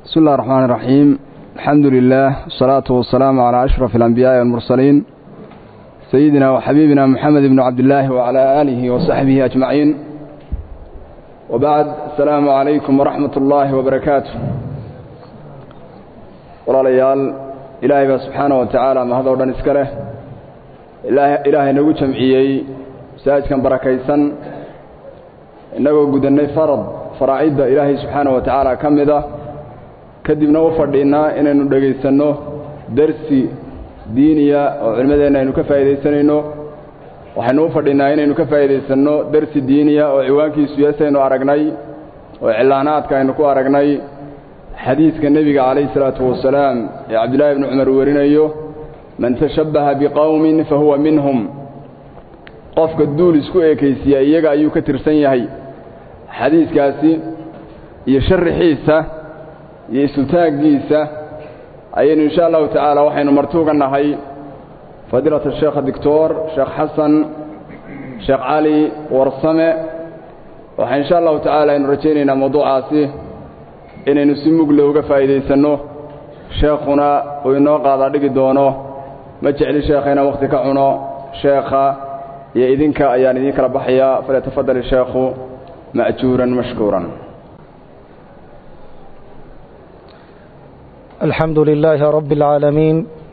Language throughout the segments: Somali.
بسم الله الرحمن الرحيم. الحمد لله والصلاة والسلام على أشرف الأنبياء والمرسلين سيدنا وحبيبنا محمد بن عبد الله وعلى آله وصحبه أجمعين، وبعد. السلام عليكم ورحمة الله وبركاته. ولاليال إلهي سبحانه وتعالى ما هذا ودن إسكره إلهي نقول جمعيي ساج كان بركيسا إنه قدني فرائد إلهي سبحانه وتعالى كم ذا kadibna u fadhiinaa inaynu dhageysano darsi diiniya oo cilmadeena aynu ka faa'iideysanayno. waxaynu u fadhiinaa inaynu ka faa'iideysano darsi diiniya oo ciwaankiisu yahay aragnay oo cilaanaadka aynu ku aragnay xadiiska nabiga kaleey salaatu wasalaam ee Abdullah ibn Umar warinayo man tashabbaha biqawmin fahuwa minhum. qofka duul isku eekaysiya iyaga ayuu ka tirsan yahay. xadiiskaasi iyo sharxiisa iyo sultaagiisa ayaynu insha Allah taala waxaynu martuuganahay fadilada sheekh Dr. Sheekh Xasan Sheekh Ali Warsame. waxaan insha Allah taala aynu rajaynaynaa mawduucaasi inaynu si mug leh uga faa'iideysano. sheekhuna oo inoo qaada dhigi doono ma jecli sheekhayna waqti ka cuno. sheekha iyo idinka ayaan idin kala baxaya. falyatafadal sheekhu ma'juuran mashkuuran. الحمد لله رب العالمين.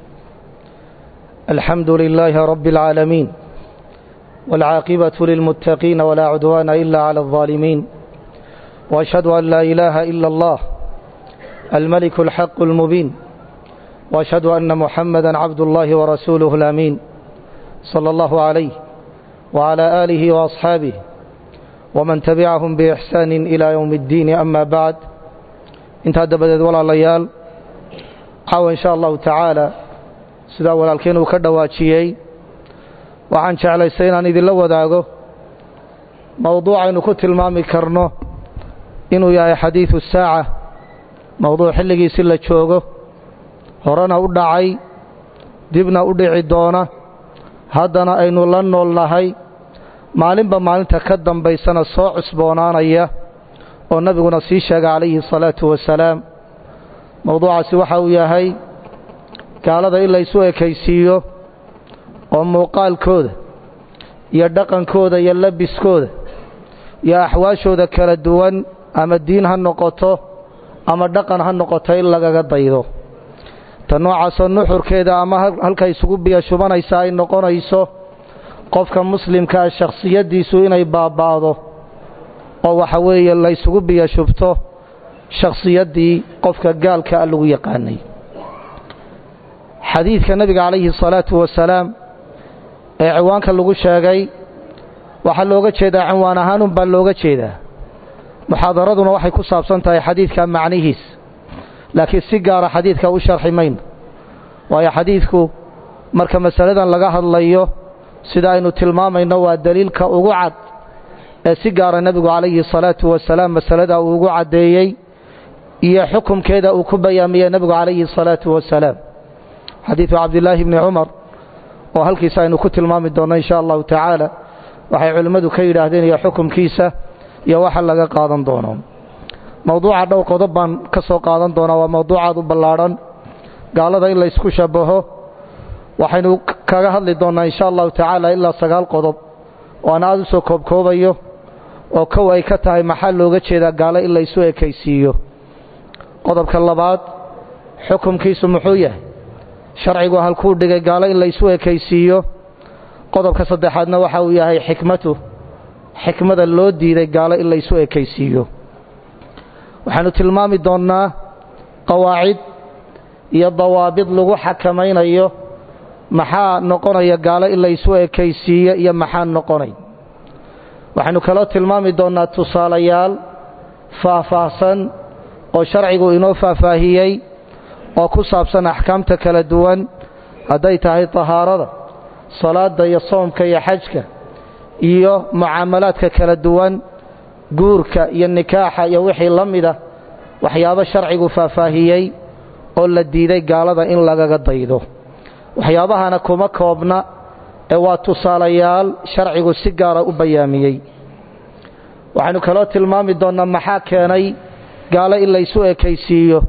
الحمد لله رب العالمين والعاقبة للمتقين ولا عدوان إلا على الظالمين، وأشهد أن لا إله إلا الله الملك الحق المبين، وأشهد أن محمدا عبد الله ورسوله الأمين صلى الله عليه وعلى آله وأصحابه ومن تبعهم بإحسان إلى يوم الدين. أما بعد، انتهى بدد ولا ليال caawa insha allahu tacaala sidaa walaalkeen uu ka dhawaajiyey waxaan jeclaystay inaan idinla wadaago mawduucaynu ku tilmaami karno inuu yahay xadiidu saaca, mawduuc xilligiisi la joogo, horena u dhacay, dibna u dhici doona, haddana aynu la nool nahay, maalinba maalinta ka dambaysana soo cusboonaanaya oo nabiguna sii sheegay calayhi salaatu wasalaam. mawduucaasi waxa uu yahay gaalada in la isu ekaysiiyo oo muuqaalkooda iyo dhaqankooda iyo labiskooda iyo axwaashooda kala duwan ama diin ha noqoto ama dhaqan ha noqoto in lagaga daydo. tan noocaasoo nuxurkeeda ama halka isugu biya shubanaysa ay noqonayso qofka muslimka ah shakhsiyadiisu inay baaba'do oo waxa weeye la isugu biya shubto shakhsiyadii qofka gaalka ah lagu yaqaanay. xadiidka nabiga calayhi salaatu wasalaam ee ciwaanka lagu sheegay waxaa looga jeedaa cinwaan ahaanun baa looga jeedaa. muxaadaraduna waxay ku saabsan tahay xadiidka macnihiis, laakiin si gaara xadiidka u sharxi mayno, waayo xadiidku marka masaladan laga hadlayo sida aynu tilmaamayno waa daliilka ugu cad ee si gaara nabigu calayhi salaatu wasalaam masalada uu ugu caddeeyey iyo xukumkeeda uu ku bayaamiyey nabigu calayhi salaatu wasalaam. xadiidu cabdillaahi bni cumar oo halkiisa aynu ku tilmaami doonno insha allahu tacaala waxay culimmadu ka yidhaahdeen iyo xukumkiisa iyo waxa laga qaadan doono. mawduuca dhowr qodob baan ka soo qaadan doonaa. waa mawduucaad u ballaadhan, gaalada in la isku shabaho. waxaynu kaga hadli doonnaa insha allahu tacaala ilaa 9 qodob oo aan aad u soo koobkoobayo oo kow ay ka tahay maxaa looga jeedaa gaalo in la isu ekaysiiyo. qodobka labaad, xukumkiisu muxuu yahay, sharcigu halkuu dhigay gaalo in la isu ekaysiiyo. qodobka saddexaadna waxa uu yahay xikmada loo diiday gaalo in la isu ekaysiiyo. waxaanu tilmaami doonnaa qawaacid iyo dawaabid lagu xakamaynayo maxaa noqonaya gaalo in la isu ekaysiiyo iyo maxaa noqonay. waxaanu kaloo tilmaami doonnaa tusaalayaal faahfaahsan oo sharcigu inoo faahfaahiyey oo ku saabsan axkaamta kala duwan, hadday tahay tahaarada, salaada iyo soomka iyo xajka iyo mucaamalaadka kala duwan, guurka iyo nikaaxa iyo wixii la mida, waxyaabo sharcigu faahfaahiyey oo la diiday gaalada in lagaga daydo. waxyaabahana kuma koobna ee waa tusaalayaal sharcigu si gaara u bayaamiyey. waxaanu kaloo tilmaami doonnaa maxaa keenay gaalo in la isu ekaysiiyo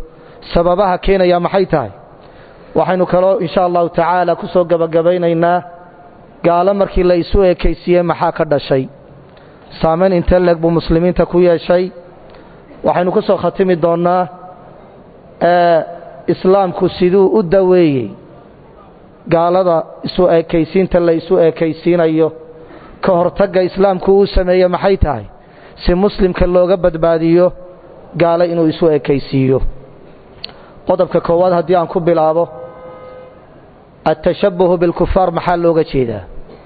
sababaha keenaya maxay tahay waxaynu kaloo insha Allah ta'ala ku soo gabagabaynaynaa gaalo markii la isu eekaysiiyay maxaa ka dhashay saameyn inta leeg buu muslimiinta ku yeeshay waxaynu ku soo khatimi doonaa islaamku siduu u daweeyay gaalada isu eekaysiinta la isu eekaysiinayo ka hortagga islaamku uu sameeyo maxay tahay si muslimka looga badbaadiyo gaalo inuu isu eekaysiiyo qodobka koowaad haddii aan ku bilaabo التشبه بالكفار maxaa looga jeedaa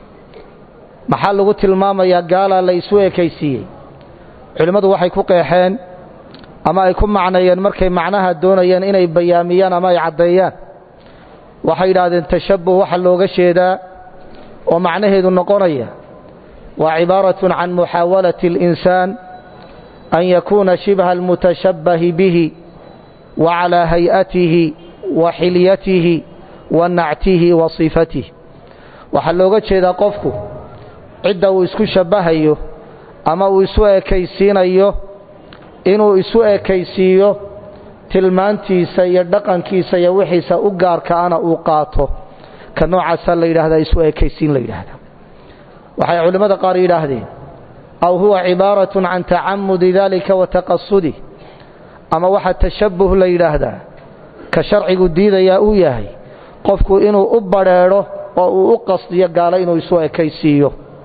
maxaa lagu tilmaamayaa gaala la isu eekaysiiyay culimadu waxay ku qeexeen ama ay ku macneeyeen markay macnaha doonayeen inay bayaamiyaan ama ay cadeeyaan waxay yiraahdeen tashabbuh waxa looga jeedaa oo macnaheedu noqonaya waa cibaaratu can muhawalati al-insan an yakuna shibha al-mutashabbah bihi wa ala hay'atihi wa hilyatihi wa na'tihi wa sifatihi waxa looga jeedaa qofku cidda uu isku shabahayo ama uu isu eekaysiinayo inuu isu eekaysiiyo tilmaantiisa iyo dhaqankiisa iyo wixiisa u gaarka ana uu qaato ka noocaas la yiraahdo isu eekaysiin la yiraahdo waxay culimada qaar yiraahdeen aw huwa cibaratun an ta'ammud dhalika wa taqassudi ama waxa tashabbuh la yiraahdo ka sharcigu diidaya uu yahay qofku inuu u bareero oo uu u qasdiyo gaalo inuu isu eekaysiiyo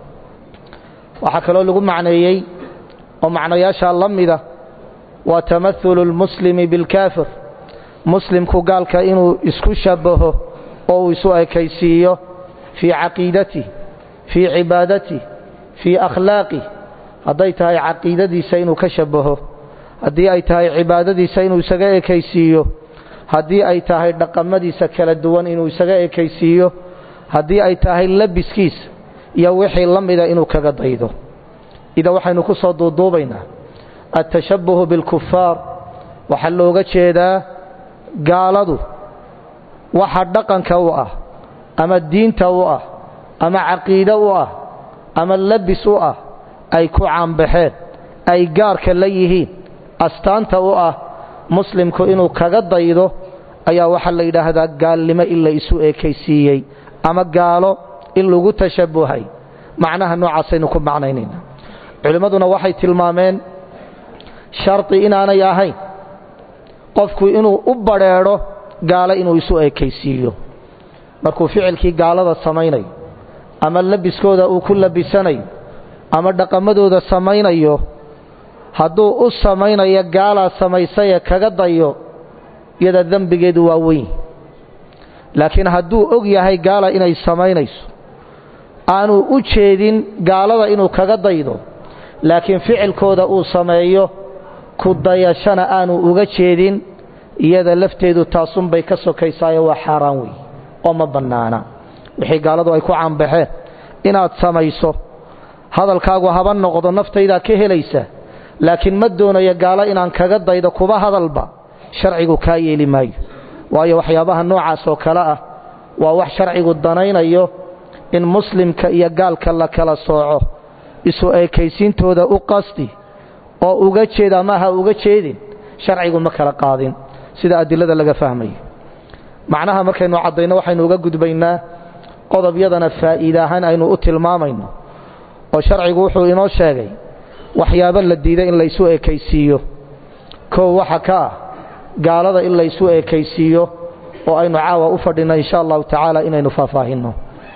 waxa kale oo lagu macneeyay oo macnayaasha lamida wa tamathulu almuslimi bilkafir muslimku gaalka inuu isku shabaho oo uu isu eekaysiiyo fi aqeedati fi ibadati fi akhlaaqi haday tahay aqeedadiisa inuu ka shabaho hadii ay tahay cibaadadiisa inuu isaga eekaysiiyo hadii ay tahay dhaqamadiisa kala duwan inuu isaga eekaysiiyo hadii ay tahay labiskiisa iyo wixii lamida inuu kaga daydo ida waxaynu ku soo duuduubaynaa التشبه بالكفار waxa looga jeedaa gaaladu waxa dhaqanka u ah ama diinta u ah ama aqeeda u ah ama labis u ah ay ku caanbaxeen ay gaarka la yihiin astaanta u ah muslimku inuu kaga daydo ayaa waxa la yiraahdaa gaalnimo illa isu eekaysiiyay ama gaalo in lagu tashabuhay macnaha noocaasaynu ku macnaynayna culimaduna waxay tilmaameen sharti inaanay ahayn qofku inuu u bareero gaalo inuu isu eekaysiiyo markuu ficilkii gaalada samaynayo ama labiskooda uu ku labisanayo ama dhaqamadooda samaynayo hadduu u samaynayo gaala samaysay kaga dayo yada dambigeedu waa weyn laakiin hadduu og yahay gaala inay samaynayso aanu u jeedin gaalada inuu kaga daydo laakiin ficilkooda uu sameeyo ku dayashana aanu uga jeedin iyada lafteedu taasun bay ka sokaysaa waa xaraan weey oo ma banaana wixii gaaladu ay ku caanbaxeen inaad samayso hadalkaagu haba noqdo naftayda ka helaysa laakiin ma doonayo gaalo inaan kaga daydo kuba hadalba sharcigu ka yeeli maayo waayo waxyaabaha noocaas oo kala ah waa wax sharcigu danaynayo in muslimka iyo gaalka la kala sooco isu eekaysiintooda u qasti oo uga jeeda maaha uga jeedin sharcigu ma kala qaadin sida adilada laga fahmayo macnaha markaynu cadayno waxaynu uga gudbaynaa qodobyadana faa'iidahan aynu u tilmaamayno oo sharcigu wuxuu inoo sheegay waxyaabo la diiday in la isu eekaysiiyo koo waxa ka gaalada in la isu eekaysiiyo oo aynu caawa u fadhino insha Allah ta'ala inaynu faahfaahino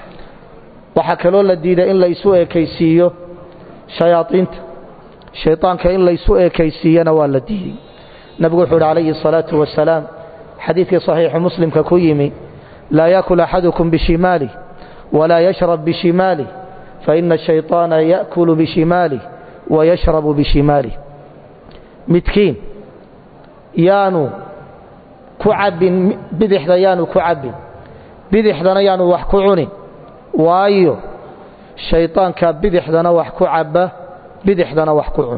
waxa kale la diiday in la isu eekaysiiyo shayaatiinta shaytaanka in la isu eekaysiiyana waa la diiday nabigu wuxuu alayhi salatu wasalaam xadiiskii sahih muslimka ku yimi la yakul ahadukum bishimali wala yashrab bishimali fa inna ash-shaytana ya'kulu bishimali wa yashrabu bishimali midkiin yaanu ku cabin bidixda yaanu ku cabin bidixdana yaanu wax ku cunin waayo shaytaanka bidixdana wax ku cabba bidixdana wax ku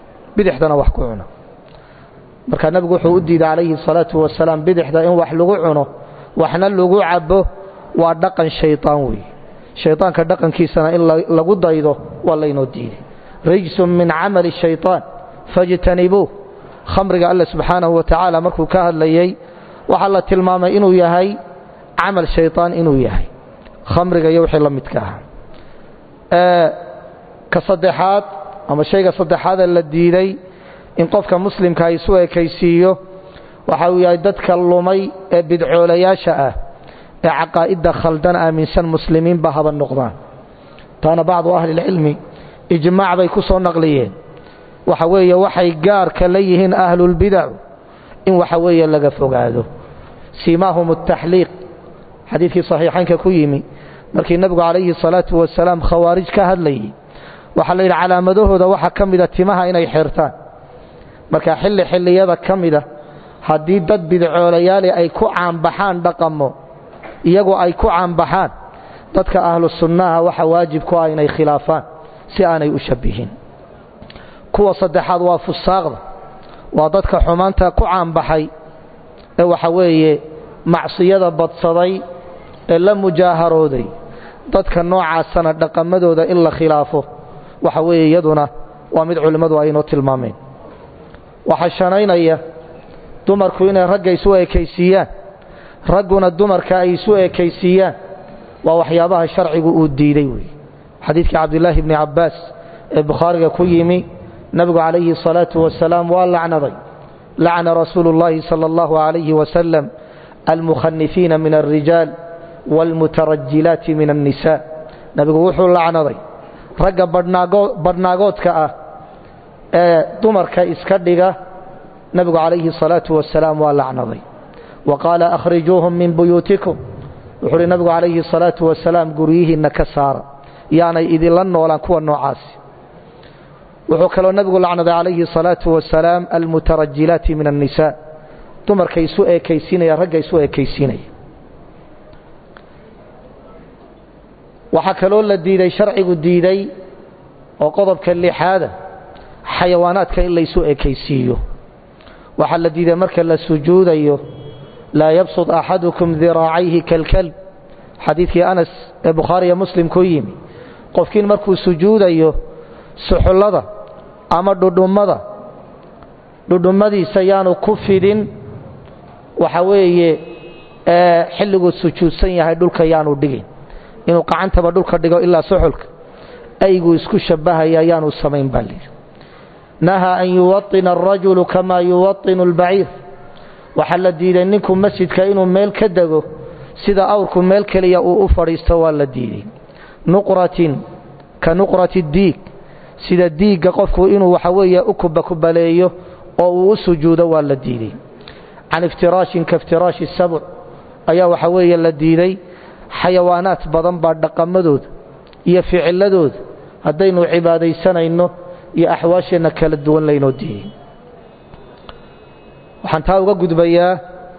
cuna marka nabigu wuxuu u diiday alayhi salatu wasalaam bidixda in wax lagu cuno waxna lagu cabo waa dhaqan shaytaan weey shaytaanka dhaqankiisana in lagu daydo waa la inoo diiday rijsun min amali shaytaan fajtanibuhu khamriga alle subxaanahu wa tacaala markuu ka hadlayey waxaa la tilmaamay inuu yahay camal shaytaan inuu yahay khamriga iyo wixii la midka ah ka saddexaad ama shayga saddexaada la diiday in qofka muslimka ay isu ekaysiiyo waxa uu yahay dadka lumay ee bidcoolayaasha ah ee caqaa'idda khaldan aaminsan muslimiinba haba noqdaan taana bacdu ahli ilcilmi ijmaac bay ku soo naqliyeen waxa weeye waxay gaarka la yihiin ahlulbidac in waxa weeye laga fogaado siimaahum ataxliiq xadiidkii saxiixaynka ku yimi markii nabigu calayhi salaatu wasalaam khawaarij ka hadlayay waxaa la yidhi calaamadahooda waxaa ka mida timaha inay xirtaan marka xilliyada ka mida haddii dad bidcoolayaali ay ku caanbaxaan dhaqamo iyagoo ay ku caanbaxaan dadka ahlu sunnaha waxa waajib ku ah inay khilaafaan si aanay u shabihin kuwa saddexaad waa fusaaqda waa dadka xumaanta ku caanbaxay ee waxa weeye macsiyada badsaday ee la mujaaharooday dadka noocaasana dhaqamadooda in la khilaafo waxa weeye iyaduna waa mid culimmadu ay inoo tilmaameen waxaa shanaynaya dumarku inay ragga isu ekaysiiyaan ragguna dumarka ay isu ekaysiiyaan waa waxyaabaha sharcigu uu diiday wey xadiidkii cabdillaahi ibni cabbaas ee bukhaariga ku yimi nabigu calayhi salaatu wasalaam waa lacnaday lacna rasuulu llaahi sala allahu calayhi wasalam almukhanifiina min alrijaal waalmutarajilaati min annisaa nabigu wuxuu lacnaday ragga badhnaagoodka ah ee dumarka iska dhiga nabigu calayhi salaatu wasalaam waa lacnaday wa qaala akhrijuuhum min buyuutikum wuxuu uhi nabigu calayhi salaatu wasalaam guryihiinna ka saara yaanay idinla noolaan kuwa noocaasi wuxuu kaloo nabigu lacnaday calayhi salaatu wasalaam almutarajilaati min annisaa dumarka isu ekaysiinaya ragga isu ekaysiinaya waxaa kaloo la diiday sharcigu diiday oo qodobka lixaada xayawaanaadka in laysu ekaysiiyo waxaa la diiday marka la sujuudayo laa yabsud axadukum diraacayhi kalkalb xadiidkii anas ee bukhaariya muslim ku yimi qofkiin markuu sujuudayo suxullada ama dhudhummadiisa yaanu ku fidin waxa weeye xilliguu sujuudsan yahay dhulka yaanu dhigin inuu qacantaba dhulka dhigo ilaa suxulka ayguu isku shabbahaya yaanu samayn baa layidhi nahaa an yuwaطina arajulu kamaa yuwaطinu albaciir waxaa la diiday ninku masjidka inuu meel ka dego sida awrku meel keliya uu u fadhiisto waa la diiday nuqratin ka nuqrati diig sida diigga qofku inuu waxa weeye u kubaleeyo oo uu u sujuudo waa la diiday can iftiraashin ka iftiraashi sabc ayaa waxa weeye la diiday xayawaanaad badan baa dhaqamadooda iyo ficiladooda haddaynu cibaadaysanayno iyo axwaasheenna kala duwan laynoo diiday waxaan taa uga gudbayaa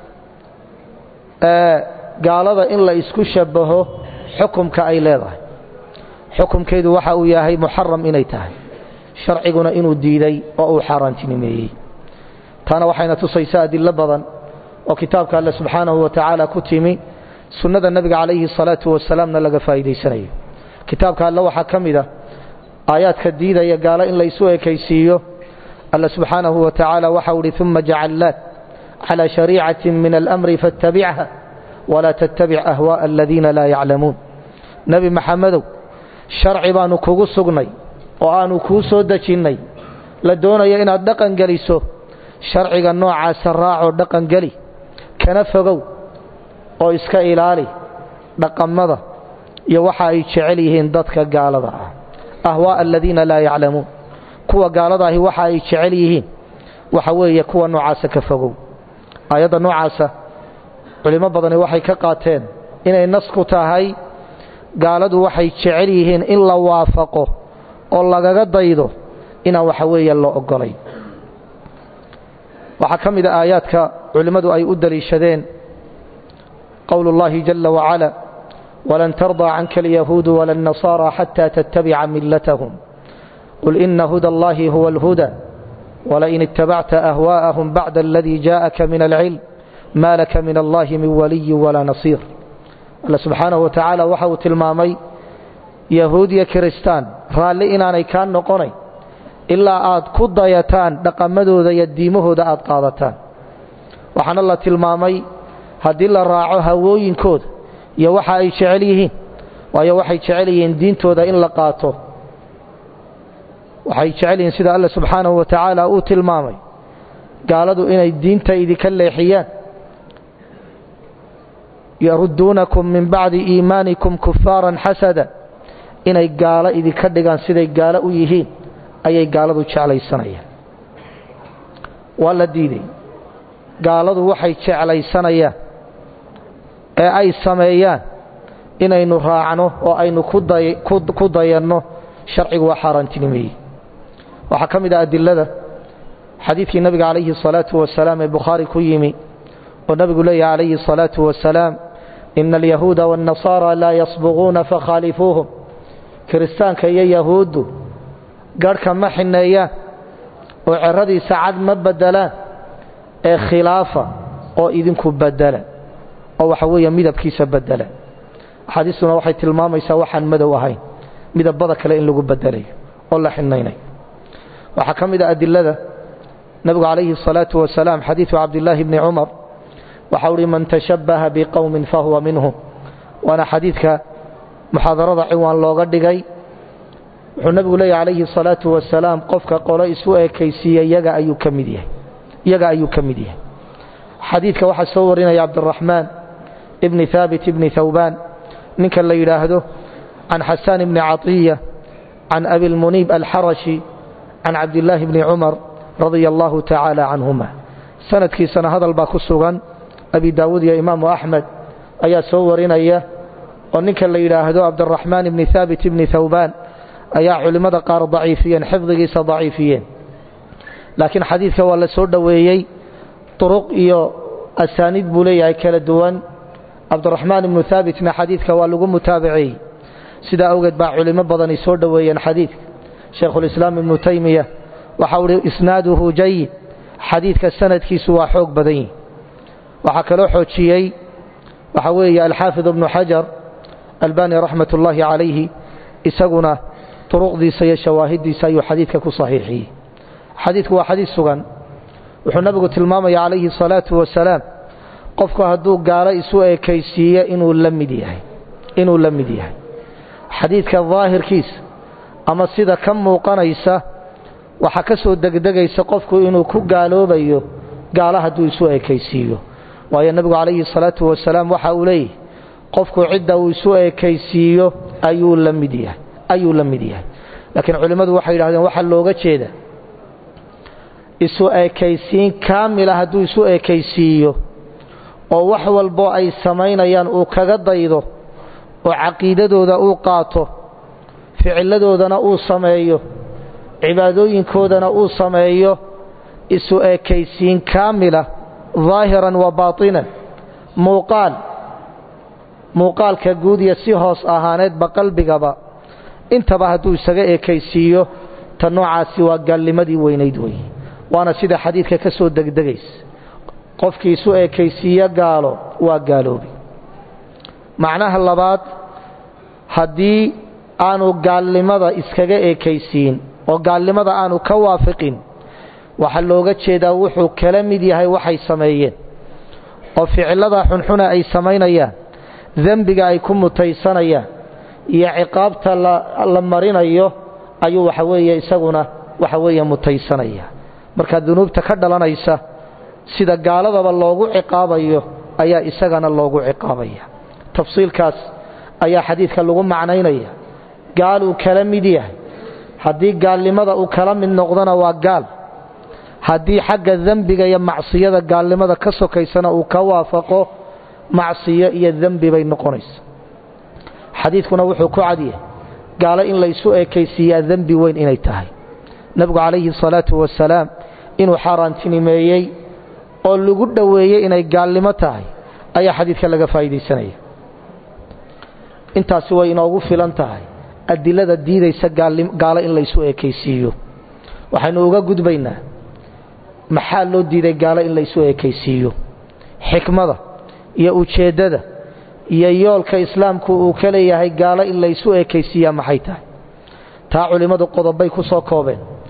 gaalada in la isku shabaho xukumka ay leedahay xukumkeedu waxa uu yahay muxaram inay tahay sharciguna inuu diiday oo uu xaaraantinimeeyey taana waxayna tusaysaa adilo badan oo kitaabka alle subxaanahu wa tacaala ku timi sunnada nabiga calayhi salaatu wasalaamna laga faa'iidaysanayo kitaabka alle waxaa ka mid a aayaadka diidaya gaalo in la isu ekaysiiyo الله سبحانه وتعالى وحول ثم جعلناك على شريعة من الأمر فاتبعها ولا تتبع أهواء الذين لا يعلمون نبي محمد شرع بانو كوغو سغني وآنو كوسو دجيني لدونا ينا دقن قليسو شرعي النوع سراع دقن قلي كنفقو oo iska ilaali dhaqamada iyo waxa ay jecel yihiin dadka gaalada ah ahwaa alladina la ya'lamun kuwa gaalada ah waxa ay jecel yihiin waxa weeye kuwa noocaas ka fogow ayada noocaas culimo badan waxay ka qaateen inay nasku tahay gaaladu waxay jecel yihiin in la waafaqo oo lagaga daydo ina waxa weeye loo ogolay waxa kamid ah aayadka culimadu ay u daliishadeen قول الله جل وعلا ولن ترضى عنك اليهود ولا النصارى حتى تتبع ملتهم قل إن هدى الله هو الهدى ولئن اتبعت أهواءهم بعد الذي جاءك من العلم ما لك من الله من ولي ولا نصير الله سبحانه وتعالى وحو تلمامي يهود يا كريستان رالي إناني كان نقوني ilaa aad ku dayataan dhaqamadooda iyo diimahooda aad qaadataan. waxaana la tilmaamay haddii la raaco hawooyinkooda iyo waxa ay jecel yihiin, waayo waxay jecel yihiin diintooda in la qaato. waxay jecel yihiin sida Allah subxaanahu wa tacaala uu tilmaamay gaaladu inay diinta idinka leexiyaan. yaruduunakum min bacdi iimaanikum kufaaran xasada, inay gaalo idinka dhigaan siday gaalo u yihiin ayay gaaladu jeclaysanayaan. waa la diiday. gaaladu waxay jeclaysanayaan ee ay sameeyaan inaynu raacno oo aynu ku dayanno, sharcigu waa xaaraantinimeeyey. waxaa ka mid ah adilada xadiidkii nabiga calayhi الصalaaةu wasalaam ee bukhaari ku yimi oo nabigu leeyahay calayhi الصalaaةu wasalaam ina alyahuuda wالnasaara laa yasbuquuna fakhaalifuuhum. kiristaanka iyo yahuuddu garhka ma xineeyaan oo ceradiisa cad ma bedelaan ee khilaafa oo idinku bedela oo waxa weeye midabkiisa bedela. axaadiistuna waxay tilmaamaysaa waxaan madow ahayn midabada kale in lagu bedelayo oo la xinaynayo. waxaa ka mid ah adilada nabigu calayhi الصalaaةu wasalaam xadiiثu cabdillaahi bni cumar waxa uhi man tashabbaha biqowmin fahuwa minhum. waana xadiidka muxaadarada ciwaan looga dhigay. wuxuu nabigu leeyahy calayhi الصalaaةu wasalaam qofka qolo isu ekaysiiya iyaga ayuu ka mid yahay. xadiidka waxaa soo warinaya cabdiraxmaan ibni haabit ibni thawbaan ninka la yidhaahdo can xasaan ibni caطiya can abi lmuniib alxarashi can cabdillaahi bni cumar radia allahu tacaala canhuma. sanadkiisana hadal baa ku sugan. abi daawuud iyo imaamu axmed ayaa soo warinaya oo ninka la yidhaahdo cabdiraxmaan ibni haabit ibni thawbaan ayaa culimmada qaar daciifiyeen, xifdigiisa daciifiyeen. laakiin xadiidka waa la soo dhoweeyey. turuq iyo asaaniid buu leeyahay kala duwan. cabdiraxmaan ibnu haabitna xadiidka waa lagu mutaabaceeyey. sidaa awgeed baa culimo badani soo dhoweeyeen xadiidka. shaykhulislaam ibnu taymiya waxa uu ihi isnaaduhu jayid, xadiidka sanadkiisu waa xoog badan yihi. waxaa kaloo xoojiyey waxa weeye alxaafid ibnu xajar albani raxmat ullaahi calayhi, isaguna turuqdiisa iyo shawaahiddiisa ayuu xadiidka ku saxiixiyey. xadiidku waa xadiid sugan. wuxuu nabigu tilmaamaya calayhi الصalaaةu wasalaam qofku hadduu gaalo isu ekaysiiyo inuu la mid yahay. xadiidka daahirkiisa ama sida ka muuqanaysa waxaa ka soo degdegaysa qofku inuu ku gaaloobayo gaalo hadduu isu ekaysiiyo. waayo nabigu calayhi الصalaaةu wasalaam waxa uu leeyahy qofku cidda uu isu ekaysiiyo ayuu la mid yahay. laakiin culimmadu waxay yidhahdeen waxaa looga jeeda isu ekaysiin kaamila hadduu isu ekaysiiyo oo wax walbo ay samaynayaan uu kaga daydo oo caqiidadooda uu qaato, ficiladoodana uu sameeyo, cibaadooyinkoodana uu sameeyo, isu ekaysiin kaamila daahiran wa baatinan, muuqaalka guud iyo si hoos ahaaneedba qalbigaba intaba hadduu isaga ekaysiiyo, ta noocaasi waa gaalnimadii weynayd wey. waana sida xadiidka ka soo degdegaysa. qofkii isu ekaysiiya gaalo waa gaaloobi. macnaha labaad, haddii aanu gaalnimada iskaga ekaysiin oo gaalnimada aanu ka waafiqin, waxaa looga jeedaa wuxuu kala mid yahay waxay sameeyeen oo ficilada xunxuna ay samaynayaan, dembiga ay ku mutaysanayaan iyo ciqaabta la marinayo ayuu waxa weeye isaguna waxa weeye mutaysanaya. marka dunuubta ka dhalanaysa sida gaaladaba loogu ciqaabayo ayaa isagana loogu ciqaabaya. tafsiilkaas ayaa xadiidka lagu macnaynaya. gaal uu kala mid yahay, haddii gaalnimada uu kala mid noqdona waa gaal, haddii xagga dembiga iyo macsiyada gaalnimada ka sokaysana uu ka waafaqo, macsiyo iyo dembi bay noqonaysa. xadiidkuna wuxuu ku cadyahay gaalo in laysu ekaysiiyaa dembi weyn inay tahay. nabigu calayhi الصalaaةu wasalaam inuu xaaraantinimeeyey oo lagu dhoweeyey inay gaalnimo tahay ayaa xadiidka laga faa'iidaysanaya. intaasi way inoogu filan tahay adilada diidaysa gaalo in laysu ekaysiiyo. waxaynu uga gudbaynaa maxaa loo diiday gaalo in laysu ekaysiiyo, xikmada iyo ujeeddada iyo yoolka islaamku uu ka leeyahay gaalo in laysu ekaysiiyaa maxay tahay. taa culimmadu qodobbay ku soo koobeen.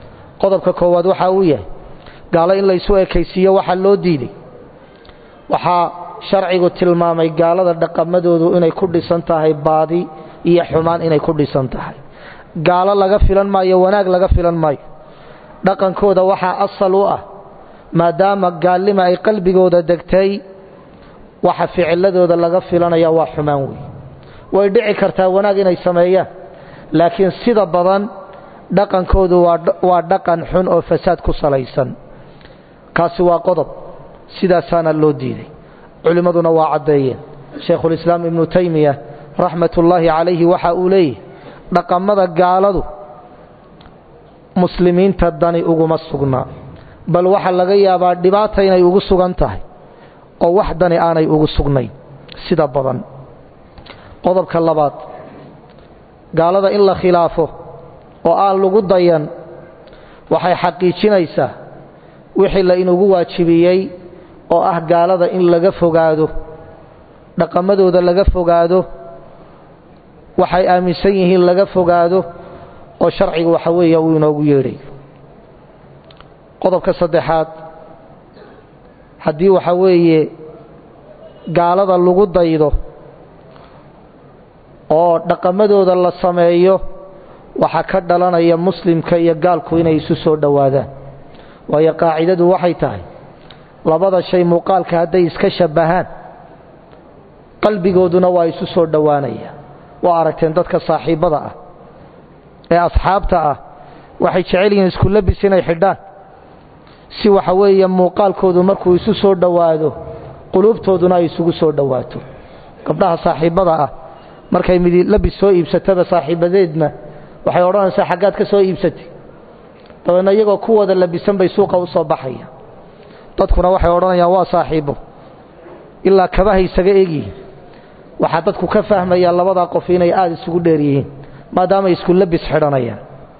qodobka koowaad waxa uu yahay gaalo in la isu ekaysiiyo waxa loo diiday waxa sharcigu tilmaamay gaalada dhaqamadoodu inay ku dhisan tahay baadi iyo xumaan inay ku dhisan tahay gaalo laga filan maayo wanaag laga filan maayo dhaqankooda waxa asal u ah maadaama gaalnimo ay qalbigooda degtay waxa ficiladooda laga filanaya waa xumaan way dhici kartaa wanaag inay sameeyaan laakiin sida badan dhaqankoodu waa dhaqan xun oo fasaad ku salaysan kaasi waa qodob sidaasana loo diiday culimaduna waa cadeeyeen Sheikhul Islaam Ibn Taymiyyah rahmatullahi alayhi waxa uu leeyahay dhaqamada gaaladu muslimiinta dani uguma sugnaa bal waxa laga yaabaa dhibaato inay ugu sugan tahay oo wax dani aanay ugu sugnayn sida badan qodobka labaad gaalada in la khilaafo oo aan lagu dayan waxay xaqiijinaysaa wixii la inugu waajibiyay oo ah gaalada in laga fogaado dhaqamadooda laga fogaado waxay aaminsan yihiin laga fogaado oo sharcigu waxa weeye uu inoogu yeeray qodobka saddexaad haddii waxa weeye gaalada lagu daydo oo dhaqamadooda la sameeyo waxa ka dhalanaya muslimka iyo gaalku inay isu soo dhawaadaan waayo qaacidadu waxay tahay labada shay muuqaalka hadday iska shabahaan qalbigooduna waa isu soo dhawaanaya waa aragteen dadka saaxiibada ah ee asxaabta ah waxay jecel yihiin isku labis inay xidhaan si waxa weeye muuqaalkoodu markuu isu soo dhawaado qulubtooduna ay isugu soo dhawaato gabdhaha saaxiibada ah markay mid labis soo iibsatada saaxiibadeedna waxay oranaysaa xagaad ka soo iibsatay dabana iyagoo ku wada labisan bay suuqa u soo baxaya dadkuna waxay oranayaan waa saaxiibo ilaa kabaha isaga eegi waxa dadku ka fahmayaan labada qof inay aad isugu dheer yihiin maadaama isku labis xidhanayaan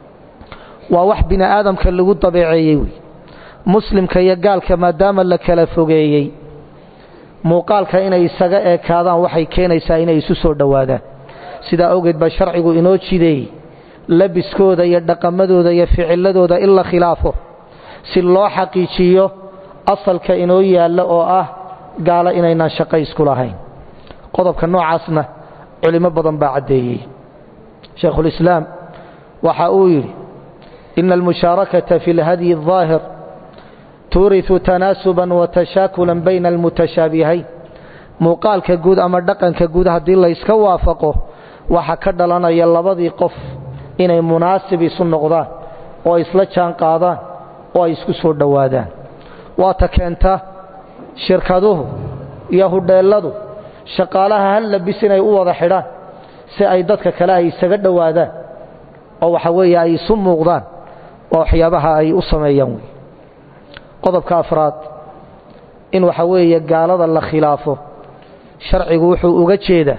waa wax bini aadamka lagu dabeeceeyay muslimka iyo gaalka maadaama la kala fogeeyay muuqaalka inay isaga eekaadaan waxay keenaysaa inay isu soo dhawaadaan sida awgeed ba sharcigu inoo jideeyay labiskooda iyo dhaqamadooda iyo ficiladooda in la khilaafo si loo xaqiijiyo asalka inoo yaala oo ah gaala inaynan shaqo isku lahayn qodobka noocaasna culimo badan baa cadeeyay Sheikhul Islaam waxa uu yiri inna al-musharakata fi al-hadi adh-dhahir turithu tanasuban wa tashakulan bayna al-mutashabihayn muuqaalka guud ama dhaqanka guud hadii la iska waafaqo waxa ka dhalanaya labadii qof inay munaasib isu noqdaan oo isla jaan qaadaan oo isku soo dhawaadaan waa ta keenta shirkaduhu iyo hudheeladu shaqaalaha hal labis inay u wada xidhaan si ay dadka kale ay isaga dhawaadaan oo waxa weeye ay isu muuqdaan oo waxyaabaha ay u sameeyaan qodobka afraad in waxa weeye gaalada la khilaafo sharcigu wuxuu uga jeedaa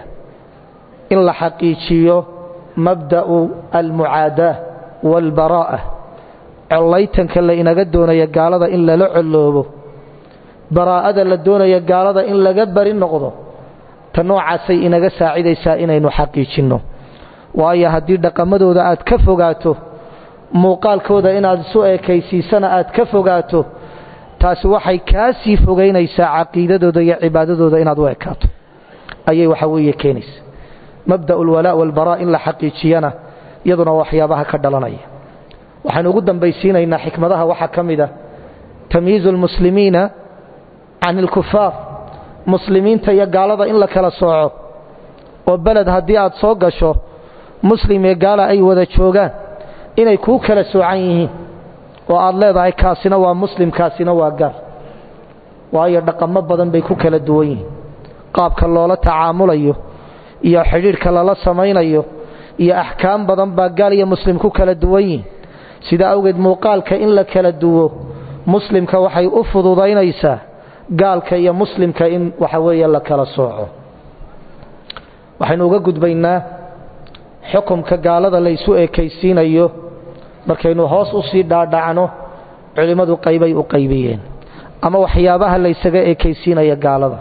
in la xaqiijiyo mabda'u al-mu'aadah wal-bara'ah collaytanka la inaga doonayo gaalada in la coloobo baraa'ada la doonayo gaalada in laga bari noqdo tan noocaasay inaga saacidaysaa inaynu xaqiijino waayo haddii dhaqamadooda aad ka fogaato muuqaalkooda inaad isu ekaysiisana aad ka fogaato taasi waxay ka sii fogeynaysaa caqiidadooda iyo cibaadadooda inaad u ekaato ayay waxa weeye keenaysaa mabda'ul walaa wal baraa in la xaqiijiyana iyaduna waxyaabaha ka dhalanaya waxaan ugu dambaysiinaynaa xikmadaha waxa kamida tamyiizul muslimiina عن الكفار muslimiinta iyo gaalada in la kala sooco oo balad hadii aad soo gasho muslim iyo gaala ay wada joogaan inay ku kala soocan yihiin oo aad leedahay kaasina waa muslim kaasina waa gaal waayo dhaqamo badan bay ku kala duwan yihiin qaabka loola tacaamulayo iyo xiriirka lala sameeynayo iyo ahkaam badan baa gaal iyo muslim ku kala duwan yihiin sida awgeed muuqaalka in la kala duwo muslimka waxay u fududaynaysaa gaalka iyo muslimka in waxa weeye la kala sooco waxaynu uga gudbaynaa xukunka gaalada la isu ekaysiinayo markaynu hoos u sii dhaadhacno culimadu qaybay u qaybiyeen ama waxyaabaha la isaga ekaysiinaya gaalada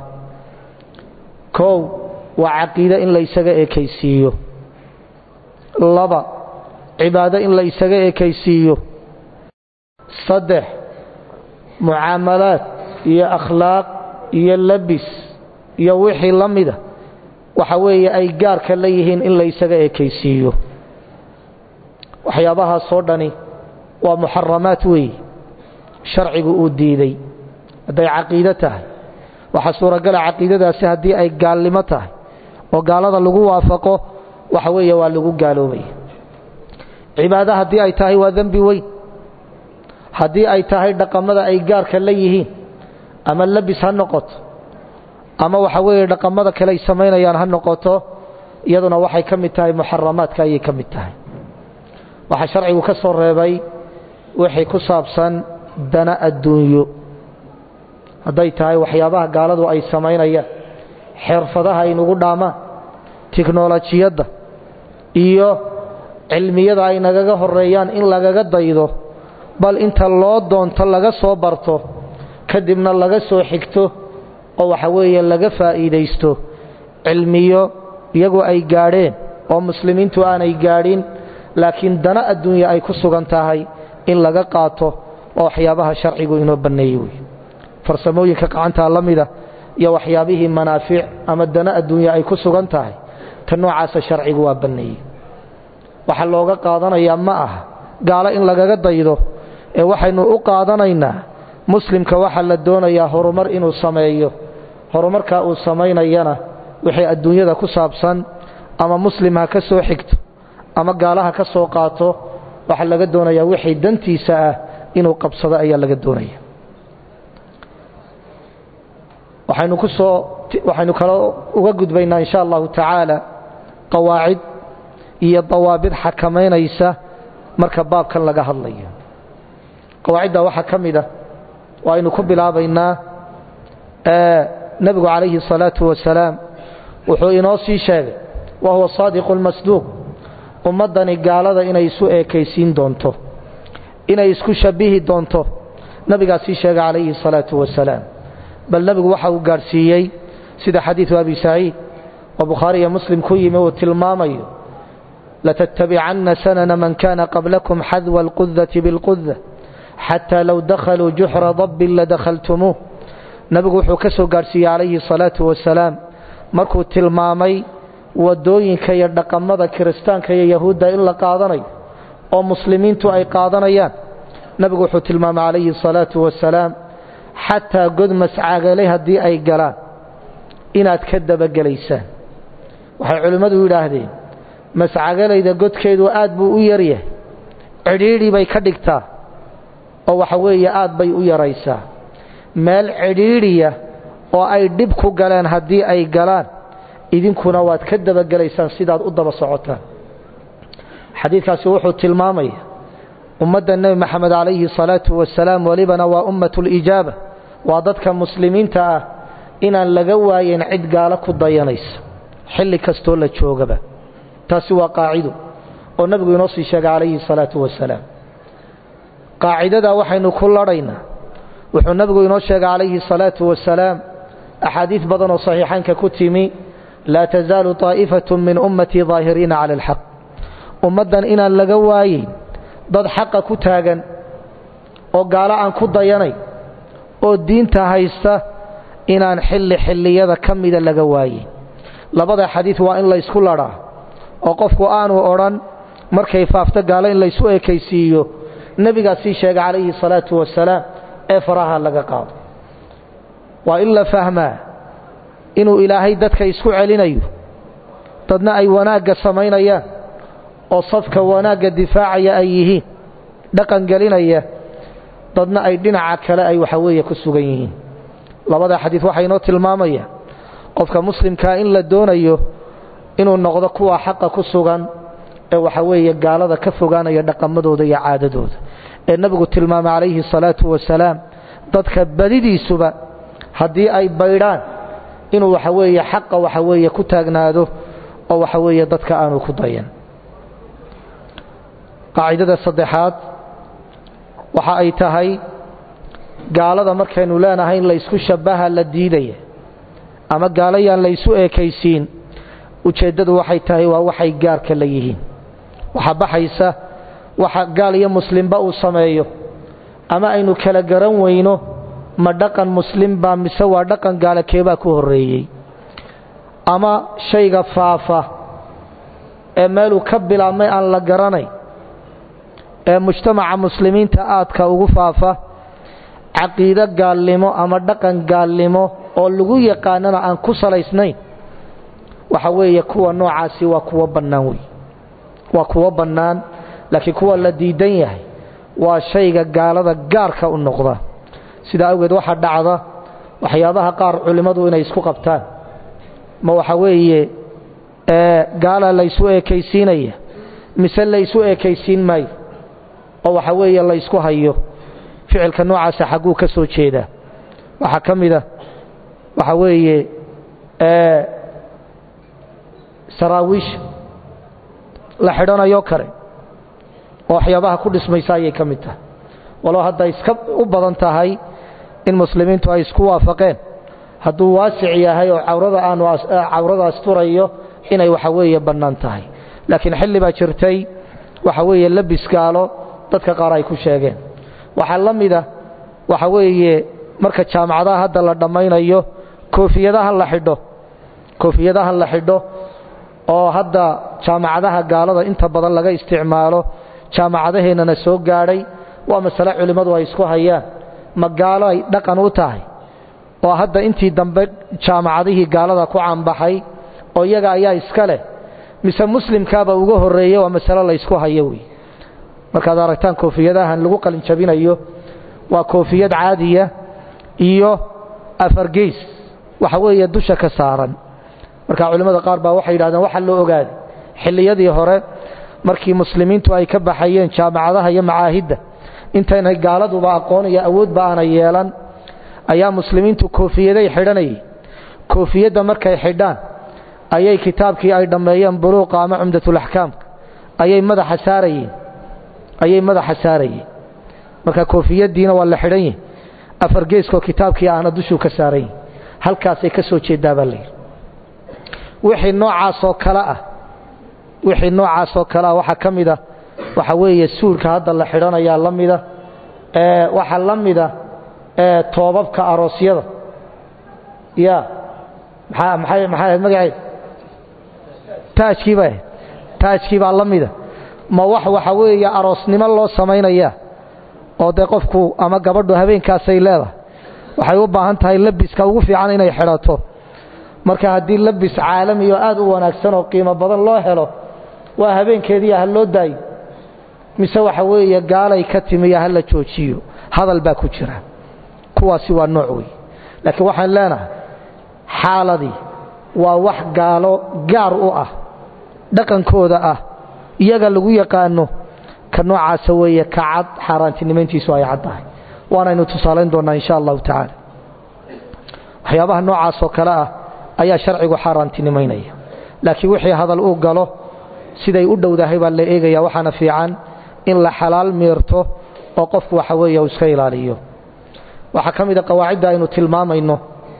koow waa caqiido in la isaga ekaysiiyo laba cibaado in la isaga ekaysiiyo saddex mucaamalaad iyo akhlaaq iyo labis iyo wixii la mida waxa weeye ay gaarka la yihiin in la isaga ekaysiiyo waxyaabahaas oo dhani waa muxaramaad weey sharcigu uu diiday haday caqiido tahay waxa suuragal ah caqiidadaasi hadii ay gaalnimo tahay oo gaalada lagu waafaqo waxa weeye waa lagu gaaloobay cibaada hadii ay tahay waa dambi weyn hadii ay tahay dhaqamada ay gaarka la yihiin ama labis ha noqoto ama waxa weeye dhaqamada kale ay sameeyaan ha noqoto iyaduna waxay kamid tahay muxaramaadka ay kamid tahay waxa sharcigu ka soo reebay wixii ku saabsan dana adduunyo haday tahay waxyaabaha gaaladu ay sameeyaan xirfadaha ay nagu dhaamaan tiknoolajiyada iyo cilmiyada ay nagaga horeeyaan in lagaga daydo bal inta loo doonto laga soo barto kadibna laga soo xigto oo waxa weeye laga faa'iideysto cilmiyo iyagu ay gaadheen oo muslimiintu aanay gaadhin laakiin dana adduunyo ay ku sugan tahay in laga qaato oo waxyaabaha sharcigu inoo baneeyay farsamooyinka gacanta lamida iyo waxyaabihii manaafic ama dana adduunyo ay ku sugan tahay tan noocaas sharcigu waa baneeyay waxa looga qaadanayaa ma aha gaala in lagaga daydo ee waxaynu u qaadanaynaa muslimka waxa la doonayaa horumar inuu sameeyo horumarka uu sameynayana wixii adduunyada ku saabsan ama muslimha ka soo xigto ama gaalaha ka soo qaato waxa laga doonayaa wixii dantiisa ah inuu qabsado ayaa laga doonayaa waxaynu kala uga gudbaynaa insha Allah ta'ala qawaacid iyo dawaabid xakameynaysa marka baabkan laga hadlayo qawaacida waxa kamida waa inuu ku bilaabaynaa nabigu calayhi salaatu wasalaam wuxuu inoo sii sheegay wa huwa saadiqul masduuq ummadani gaalada inay isu eekaysiin doonto inay isku shabihi doonto nabiga sii sheegay calayhi salaatu wasalaam bal nabigu waxa uu gaarsiiyay sida xadiiska Abi Sa'id oo Bukhari iyo Muslim ku yimi oo tilmaamayo la tattabi'anna sanana man kana qablakum hadwa al-qudhati bil-qudhah hatta law dakhalu juhra dabb la dakhaltumuh nabigu wuxuu ka soo gaarsiiyay calayhi salaatu wasalaam markuu tilmaamay wadooyinka iyo dhaqamada kiristaanka iyo yahuudda in la qaadanayo oo muslimiintu ay qaadanayaan nabigu wuxuu tilmaamay calayhi salaatu wasalaam حتى قد مسعاقلي هدي أي قلان إناد كدب قليسان وحي علماء يلاهدين مسعاقلي إذا قد كيدو آد بو يريه عريري بي كدكتا أو وحوية آد بي يريسا مال عريرية أو أي دبكو قلان هدي أي قلان إذن كنوات كدب قليسان سيداد أدب صعوتان حديث كاسوحو التلمامي أمد النبي محمد عليه الصلاة والسلام ولبنا وأمة الإجابة وضدك مسلمين تأه إن اللقوا ينعد قالك الضيانيس حل كستولة شوقبة تسوى قاعده والنبي ينصي شاق عليه الصلاة والسلام قاعدة دا وحين كل رينا وحين النبي ينصي شاق عليه الصلاة والسلام أحاديث بدن صحيحان ككتمي لا تزال طائفة من أمتي ظاهرين على الحق أمدا إن اللقوا dad xaq ku taagan oo gaala aan ku dayanay oo diinta haysta inaan xilliyada kamida laga waayay labada xadiis waa in la isku laraa oo qofku aanu oran markay faafta gaala in la isu ekaysiiyo nabiga si sheegay calayhi salaatu wasalaam ee faraha laga qaado waa in la fahmaa inuu ilaahay dadka isku celinayo dadna ay wanaaga sameynayaan oo safka wanaaga difaacaya ay yihiin dhaqan galinaya dadna ay dhinaca kale ay waxa weeye ku sugan yihiin labada xadiis waxay noo tilmaamayaan qofka muslimka in la doonayo inuu noqdo kuwa xaq ku sugan ee waxa weeye gaalada ka fogaanaya dhaqamadooda iyo caadadooda ee nabigu tilmaamay calayhi salaatu wasalaam dadka badidiisuba hadii ay baydhaan inuu waxa weeye xaq waxa weeye ku taagnaado oo waxa weeye dadka aanu ku dayan قاعدة الصدحات waxa ay tahay gaalada markaynu leenahay in la isku shabaha la diiday ama gaalayaan la isu eekaysiin ujeedadu waxay tahay waa waxay gaarka leeyihiin waxa baxaysa waxa gaal iyo muslimba uu sameeyo ama aynu kala garan weyno ma dhaqan muslim baa mise waa dhaqan gaalakeebaa ku horeeyey ama shayga faafa ee meeluu ka bilaabmay aan la garanay ee mujtamaca muslimiinta aadka ugu faafa caqiido gaalnimo ama dhaqan gaalnimo oo lagu yaqaanana aan ku salaysnayn waxa weeye kuwa noocaasi waa kuwa bannaan wey waa kuwa bannaan laakiin kuwa la diidan yahay waa shayga gaalada gaarka u noqda sida awgeed waxa dhacda waxyaabaha qaar culimadu inay isku qabtaan ma waxa weeye gaala la isu ekaysiinaya mise la isu ekaysiin maayo oo waxa weeye la isku hayo ficilka noocaas xaguu ka soo jeeda waxa kamida waxa weeye saraawiish la xidhanayo kale oo waxyaabaha ku dhismaysa ayay ka mid tahay walow hadda iska u badan tahay in muslimiintu ay isku waafaqeen hadduu waasic yahay oo cawrada asturayo inay waxa weeye bannaan tahay laakiin xilli baa jirtay waxa weeye labis gaalo dadka qaar ay ku sheegeen waxaa la mida waxa weeye marka jaamacadaha hadda la dhammaynayo koofiyadaha la xidho oo hadda jaamacadaha gaalada inta badan laga isticmaalo jaamacadaheennana soo gaadhay waa masale culimmadu ay isku hayaan ma gaalo ay dhaqan u tahay oo hadda intii dambe jaamacadihii gaalada ku caanbaxay oo iyaga ayaa iska leh mise muslimkaaba uga horreeyey waa masale la isku hayo wey markaad aragtaan koofiyadahan lagu qalin jabinayo waa koofiyad caadiya iyo afargeys waxa weeye dusha ka saaran marka culimada qaar baa waxay yiraahdeen waxa loo ogaaday xilliyadii hore markii muslimiintu ay ka baxayeen jaamacadaha iyo macaahidda intaynay gaaladuba aqoon iyo awood baana yeelan ayaa muslimiintu koofiyaday xidhanayeen koofiyadda markay xidhaan ayay kitaabkii ay dhameeyeen buluuqa ama cumdatul ahkaam ayay madaxa saarayeen marka koofiyadiina waa la xidhan yahay afar geesko kitaabkii aana dushu ka saaray halkaas ay ka soo jeedaa baa leeyahay wixii noocaas oo kala waxa kamida waxa weeye suurka hadda la xidhanaya lamida waxa lamida toobabka aroosyada ya maxay magaceed taajkii baa lamida ma waxa weeye aroosnimo loo sameynaya oo de qofku ama gabadhu habeenkaas ay leedahay waxay u baahan tahay labiska ugu fiican inay xidhato marka hadii labis caalami oo aad u wanaagsan oo qiimo badan loo helo waa habeenkeedii ah loo daay mise waxa weeye gaalay ka timiya hal la joojiyo hadal baa ku jira kuwaasi waa nooc weey laakiin waxaan leenahay xaaladii waa wax gaalo gaar u ah dhaqankooda ah iyaga lagu yaqaano ka noocaas weeye ka cad xaaraantinimeentiisu ay caddahay waanaynu tusaaleyn doonaa insha Allah ta'ala waxyaabaha noocaas oo kala ah ayaa sharcigu xaaraantinimeynaya laakiin wixii hadal uu galo siday u dhowdahay baa la eegaya waxaana fiican in la xalaal meerto oo qofku waxa weeye uu iska ilaaliyo waxa kamid ah qawaacida aynu tilmaamayno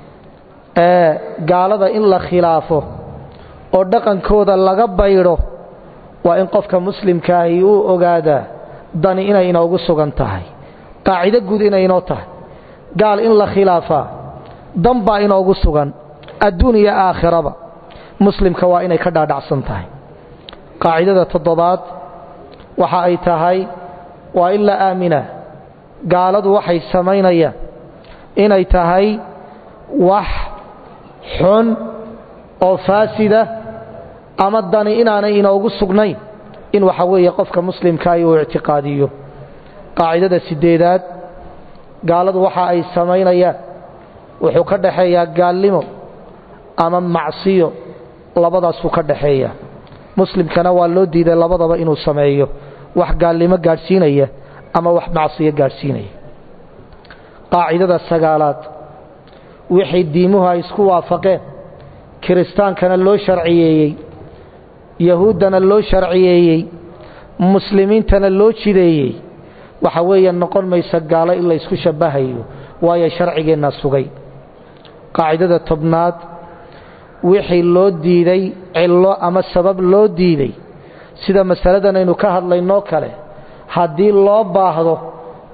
gaalada in la khilaafo oo dhaqankooda laga bayro waa in qofka muslimka ah uu ogaada dani inay inoogu sugan tahay qaacida guud inay inoo tahay gaal in la khilaafa damba inoogu sugan adduuniya aakhiraba muslimka waa inay ka dhaadhacsan tahay qaacidada toddobaad waxa ay tahay waa in la aamina gaaladu waxay sameynayaan inay tahay wax xun oo faasida ama dani inaanay inoogu sugnayn in waxa weeye qofka muslimka ay uu i'tiqaadiyo qaacidada sideedaad gaaladu waxa ay sameynayaan wuxuu ka dhaxeeyaa gaalnimo ama macsiyo labadaas uu ka dhaxeeyaa muslimkana waa loo diiday labadaba inuu sameeyo wax gaalnimo gaarsiinaya ama wax macsiyo gaarsiinaya qaacidada sagaalaad wixii diimuhu ay isku waafaqeen kiristaankana loo sharciyeeyey yahuudana loo sharciyeeyey muslimiintana loo jideeyey waxa weeye noqon maysa gaalo in la isku shabahayo waayo sharcigeena sugay qaacidada tobnaad wixii loo diiday cillo ama sabab loo diiday sida masaladan aynu ka hadlayno kale haddii loo baahdo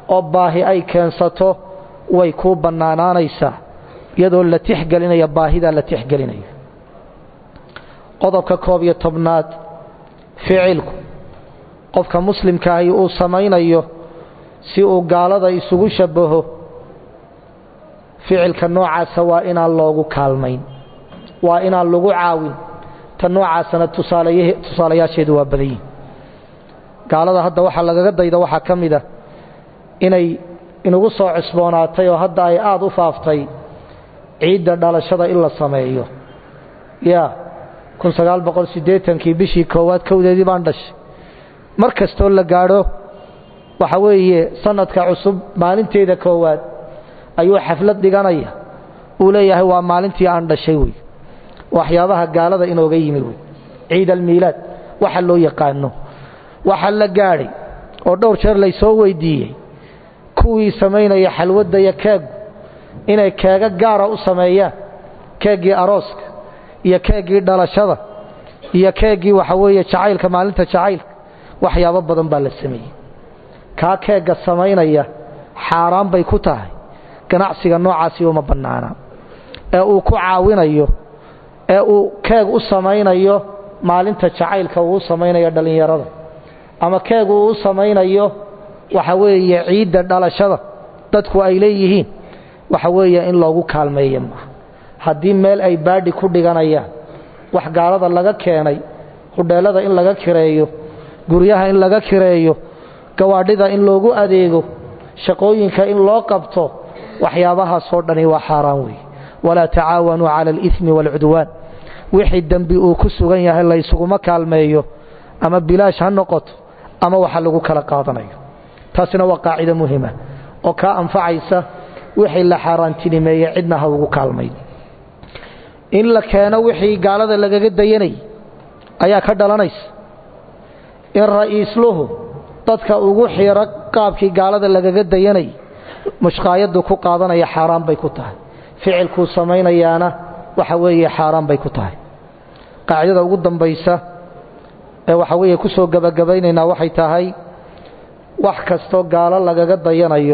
oo baahi ay keensato way ku bannaanaanaysaa iyadoo la tixgelinaya baahida la tixgelinayo. qodobka 11aad ficilku qofka muslimka ah uu samaynayo si uu gaalada isugu shabaho ficilka noocaas waa inaan loogu kaalmayn, waa inaan lagu caawin. tan noocaasna tusaalayaasheedu waa badan yihiin. gaalada hadda waxa lagaga dayda waxa kamida inay inagu soo cusboonaatay oo hadda ay aad u faaftay ciida dhalashada in la sameeyo. 1980kii bishii koowaad kowdeedii baan dhashay. markastoo la gaadho waxa weeye sanadka cusub maalinteeda koowaad ayuu xaflad dhiganaya uu leeyahay waa maalintii aan dhashay wey. waxyaabaha gaalada inooga yimi wey. ciid almiilaad waxa loo yaqaano waxa la gaadhay oo dhowr jeer la soo weydiiyay kuwii sameynaya xalwada iyo keeg inay keega gaara u sameeyaan, keegii arooska iyo keegii dhalashada iyo keegii waxa weeye jacaylka maalinta jacaylka waxyaabo badan baa la sameeyay. ka keega sameynaya xaraan bay ku tahay. ganacsiga noocaasi uma banaana ee uu ku caawinayo ee uu keeg u sameynayo maalinta jacaylka uu sameynayo dhalinyarada ama keeg uu sameynayo waxa weeye ciida dhalashada dadku ay leeyihiin waxa weeye in loogu kaalmeeyo. haddii meel ay baadhi ku dhiganayaan wax gaalada laga keenay, hudheelada in laga kireeyo, guryaha in laga kireeyo, gawaadhida in loogu adeego, shaqooyinka in loo qabto, waxyaabahaas oo dhani waa xaraan weey. wala tacaawanu cala al-ithmi wal-udwan. wixii dambi uu ku sugan yahay la isuguma kaalmeeyo ama bilaash ha noqoto ama waxa lagu kala qaadanayo. taasina waa qaacida muhiima oo ka anfacaysa wixii la xaraantinimeeyay cidna ha ugu kaalmeeyo. in la keeno wixii gaalada lagaga dayanay ayaa ka dhalanaysa in ra'iisluhu dadka ugu xira qaabkii gaalada lagaga dayanay mushqaayadu ku qaadanaya xaraan bay ku tahay. ficilku sameeynayaana waxa weeye xaraan bay ku tahay. qaacidada ugu dambaysa ee waxa weeye ku soo gabagabaynayna waxay tahay wax kasto gaalo lagaga dayanayo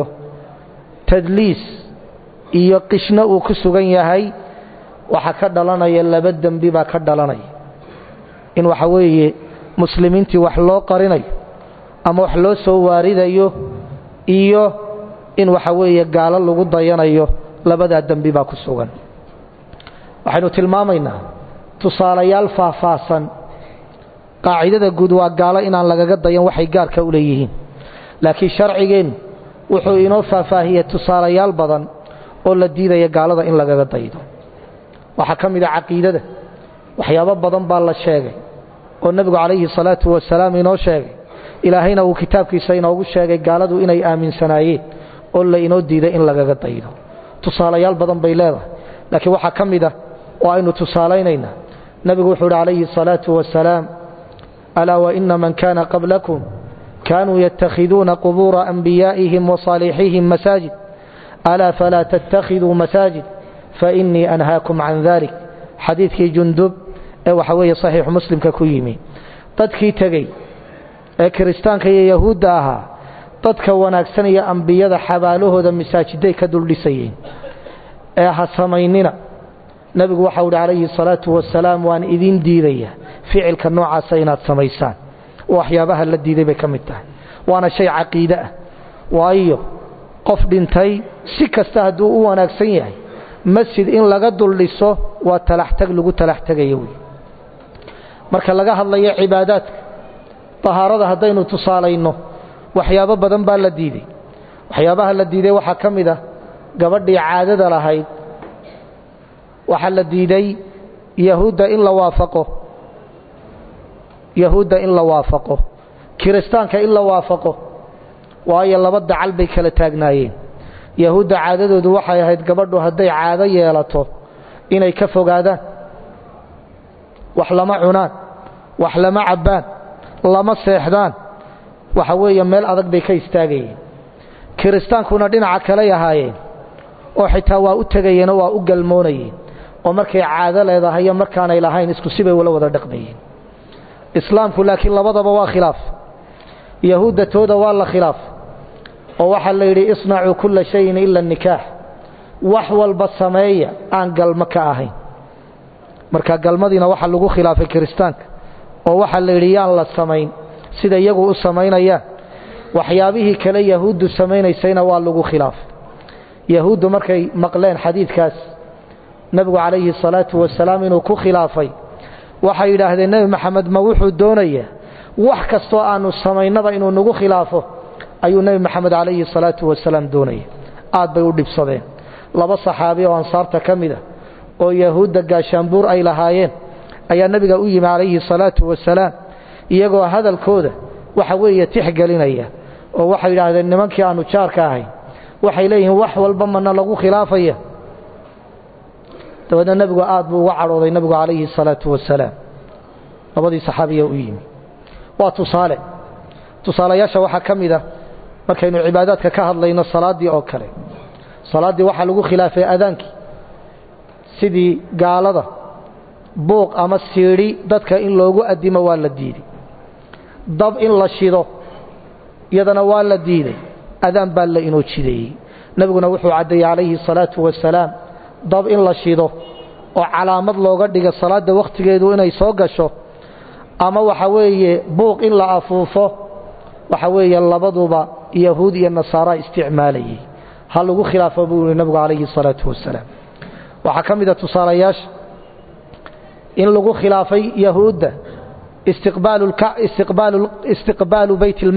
tadliis iyo qishna uu ku sugan yahay waxa ka dhalanaya laba dambi baa ka dhalanaya. in waxa weeye muslimiintii wax loo qarinayo ama wax loo soo waaridayo iyo in waxa weeye gaalo lagu dayanayo labada dambi baa ku sugan. waxaynu tilmaamaynaa tusaalayaal faahfaahsan. qaacidada guud waa gaalo inaan lagaga dayan waxay gaarka u leeyihiin, laakiin sharcigeen wuxuu inoo faahfaahiyay tusaalayaal badan oo la diidaya gaalada in lagaga daydo. waxa kamida caqiidada waxyaabo badan baa la sheegay oo nabigu calayhi salaatu wasalaam inoo sheegay, ilaahayna uu kitaabkiisa inoogu sheegay gaaladu inay aaminsanaayeen oo la inoo diiday in lagaga daydo. tusaalayaal badan bay leedahay, laakiin waxa kamida oo aynu tusaalaynayna nabigu wuxuu calayhi salaatu wasalaam ala wa inna man kana qablakum كانوا يتخذون قبور أنبيائهم وصالحيهم مساجد ألا فلا تتخذوا مساجد فإني أنهاكم عن ذلك. حديث جندب وحوي صحيح مسلم ككويمي. تدكي تغي كريستان كي يهود آها تدك وناكسن يا أنبياء حباله ذا مساجدي كدل لسيين آها سميننا نبي وحول عليه الصلاة والسلام وأن إذن ديريه فعل كالنوع سينات سميسان waxyaabaha la diiday bay kamid tahay. waana shay caqiida ah. waayo qof dhintay si kasta haduu u wanaagsan yahay masjid in laga duliso waa talaxtag lagu talaxtagayo. marka laga hadlayo cibaadaadka tahaarada hadaynu tusaalayno waxyaabo badan baa la diiday. waxyaabaha la diiday waxa kamid ah gabadhii caadada lahayd waxa la diiday yahuuda in la waafaqo, yahuuda in la waafaqo, kiristaanka in la waafaqo. waayo laba dacal bay kala taagnaayeen. yahuuda caadadoodu waxay ahayd gabadhu hadday caado yeelato inay ka fogaadaan, wax lama cunaan, wax lama cabaan, lama seexdaan, waxa weeye meel adag bay ka istaagayeen. kiristaankuna dhinaca kale yahaayeen oo xitaa waa u tagayeen oo waa u galmoonayeen oo markay caado leedahay markaanay lahayn isku sibay wada dhaqmayeen. islaamku laakiin labadaba waa khilaaf. yahuuda tooda waa la khilaaf oo waxa la yiri isna'u kull shay'in illa an-nikah wax walba sameeya aan galma ka ahayn marka galmadina waxa lagu khilaafay kristaanka oo waxa la yiri yaan la sameyn sida iyagu u sameynayaan waxyaabihii kale yahuudu sameynaysayna waa lagu khilaaf yahuudu markay maqleen xadiidkaas nabigu calayhi salaatu wasalaam inuu ku khilaafay waxay yiraahdeen nabi maxamed ma wuxuu doonayaa wax kasto aanu sameynaba inuu nagu khilaafo ayuu nabi maxamed calayhi salaatu wasalaam doonayay aad bay u dhibsadeen laba saxaabi oo ansaarta kamida oo yahuuda gaashaanbuur ay lahaayeen ayaa nabiga u yimi calayhi salaatu wasalaam iyagoo hadalkooda waxa weeye tixgelinaya oo waxay yiraahdeen nimankii aanu jaarka ahay waxay leeyihiin wax walba mana lagu khilaafaya dabada nabigu aad buu uga cadhooday nabigu calayhi salaatu wasalaam labadii saxaabiya u yimi waa tusaalayaasha waxaa ka mid ah markaynu cibaadaadka ka hadlayno salaadii oo kale salaadii waxaa lagu khilaafay adaankii sidii gaalada buuq ama siiri dadka in loogu adimo waa la diiday dab in la shido iyadana waa la diiday adaan baa la inoo jideeyey nabiguna wuxuu cadeeyay calayhi salaatu wasalaam dab in la shido oo calaamad looga dhigo salaada waqtigeedu inay soo gasho ama waxa weeye buuq in la afuufo waxa weeye labaduba yahuud iyo nasaara isticmaalayay hal lagu khilaafo buu nabigu calayhi salaatu wasalaam waxa kamida tusaalayaasha in lagu khilaafay yahuuda istiqbaalu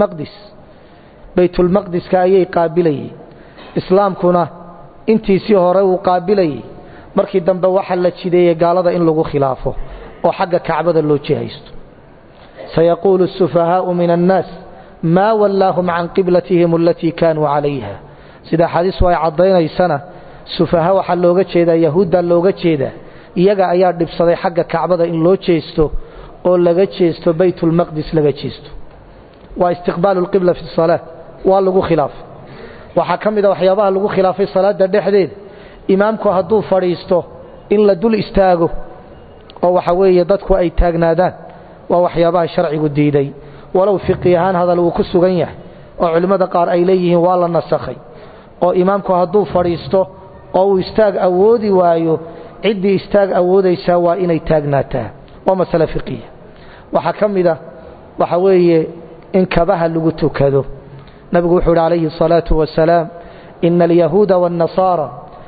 baytul maqdis ka ayay qaabilayeen islaamkuna intiisii hore uu qaabilayay markii dambe waxa la jideeyay gaalada in lagu khilaafo oo xagga kacbada loo jeeysto sayaqulu as-sufahaa'u min an-nas ma wallahum an qiblatihim allati kanu 'alayha sida xadiis way cadeeynaysan sufaha waxa looga jeedaa yahuuda looga jeedaa iyaga ayaa dhibsaday xagga kacbada in loo jeesto oo laga jeesto baytul maqdis laga jeesto waa istiqbaalu al-qibla fi as-salah waa lagu khilaaf waxa kamida waxyaabaha lagu khilaafay salaada dhexdeeda imaamku hadduu fadhiisto in la dul istaago oo waxa weeye dadku ay taagnaadaan waa waxyaabaha sharcigu diiday walow fiqiyahan hadal uu ku sugan yahay oo culimada qaar ay leeyihiin waa la nasakhay oo imaamku hadduu fadhiisto oo uu istaag awoodi waayo cidii istaag awoodaysa waa inay taagnaataa waa mas'ala fiqiya waxa kamida waxa weeye in kabaha lagu tukado nabigu wuxuu calayhi salaatu wasalaam inna al-yahuuda wan-nasara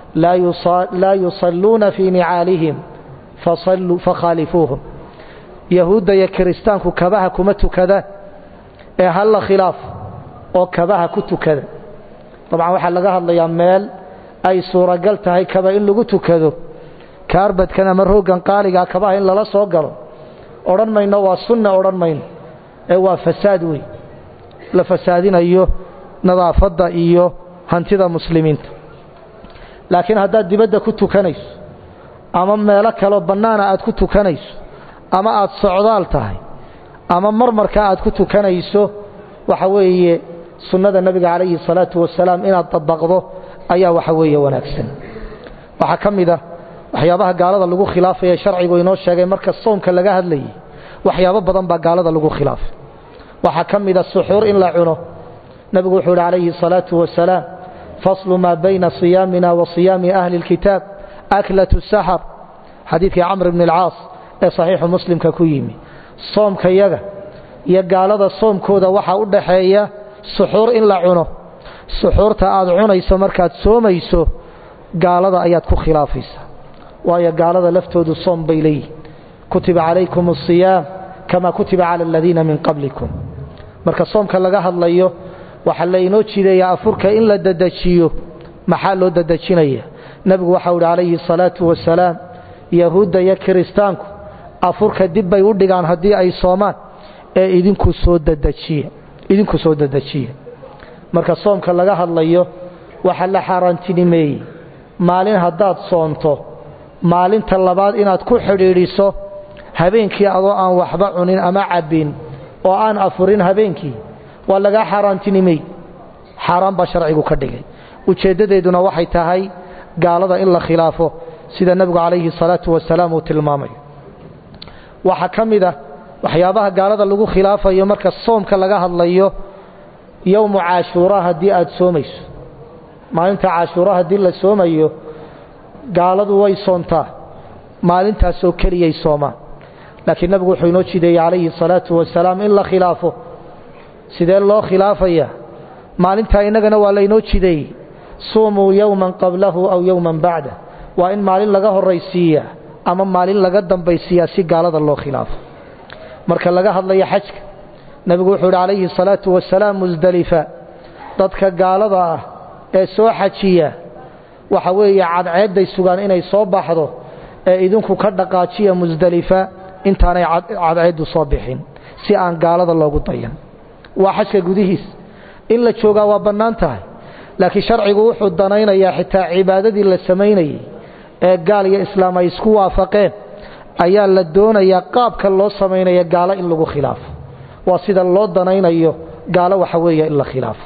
la yusalluna fi ni'aalihim fakhalifuhum yahuuda iyo kristaanku kabaha kuma tukada ee hal khilaaf oo kabaha ku tukada طبعا waxa laga hadlayaa meel ay suuragal tahay kaba in lagu tukado kaarbadkana maroogan qaaliga kabaha in lala soo galo oran mayno waa sunna oran mayno ee waa fasaad weey la fasaadinayo nadaafada iyo hantida muslimiinta laakiin haddaad dibadda ku tukanayso ama meelo kale banaana aad ku tukanayso ama aad socdaal tahay ama marmarka aad ku tukanayso waxa weeye sunnada nabiga calayhi salaatu wasalaam inaad tabaqdo ayaa waxa weeye wanaagsan waxa kamida waxyaabaha gaalada lagu khilaafay sharcigu inoo sheegay marka soomka laga hadlayay waxyaabo badan baa gaalada lagu khilaafay waxa kamida suxuur in la cuno nabigu wuxuu calayhi salaatu wasalaam faslu ma bayna siyamina wa siyami ahli alkitab aklatu as-sahar hadithii amr ibn al-aas ee sahih muslimka ku yimi soomka yaga iyo gaalada soomkooda waxa u dhaxeeya suxuur in la cuno suxuurta aad cunayso markaad soomayso gaalada ayaad ku khilaafaysaa waayo gaalada laftoodu soom bay leeyihiin kutiba calaykum as-siyaam kama kutiba cala alladina min qablikum marka soomka laga hadlayo waxa la inoo jideeyaa afurka in la dadajiyo maxaa loo dadajinaya nabigu waxa uu calayhi salaatu wasalaam yahuuda iyo kristaanku afurka dib bay u dhigaan haddii ay soomaan ee idinku soo dadajiya marka soomka laga hadlayo waxa la xaaraantinimeeyey maalin haddaad soonto maalinta labaad inaad ku xidhiidhiso habeenkii adoo aan waxba cunin ama cabin oo aan afurin habeenkii waa laga xaaraantinimey xaaraan baa sharcigu ka dhigay ujeedadeeduna waxay tahay gaalada in la khilaafo sida nabigu calayhi salaatu wasalaam uu tilmaamay waxa kamida waxyaabaha gaalada lagu khilaafayo marka soomka laga hadlayo yowmu caashuuraa haddii aad soomayso maalinta caashuuraa haddii la soomayo gaaladu way soontaa maalintaasoo keliyay soomaan laakiin nabigu wuxuu inoo jideeyey calayhi salaatu wasalaam in la khilaafo sidee loo khilaafaya maalintaa innagana waa laynoo jideeyey suumuu yowman qablahu aw yowman bacdah waa in maalin laga horraysiiya ama maalin laga dambaysiiyaa si gaalada loo khilaafo marka laga hadlayo xajka nabigu wuxuu yidhi calayhi salaatu wasalaam musdalifa dadka gaalada ah ee soo xajiya waxa weeye cadceedday sugaan inay soo baxdo ee idinku ka dhaqaajiya musdalifa intaanay cadceeddu soo bixin si aan gaalada loogu dayan waa xajka gudihiis in la joogaa waa bannaan tahay laakiin sharcigu wuxuu danaynayaa xitaa cibaadadii la samaynayey ee gaal iyo islaam ay isku waafaqeen ayaa la doonayaa qaabka loo samaynaya gaalo in lagu khilaafo waa sida loo danaynayo gaalo waxa weeye in la khilaafo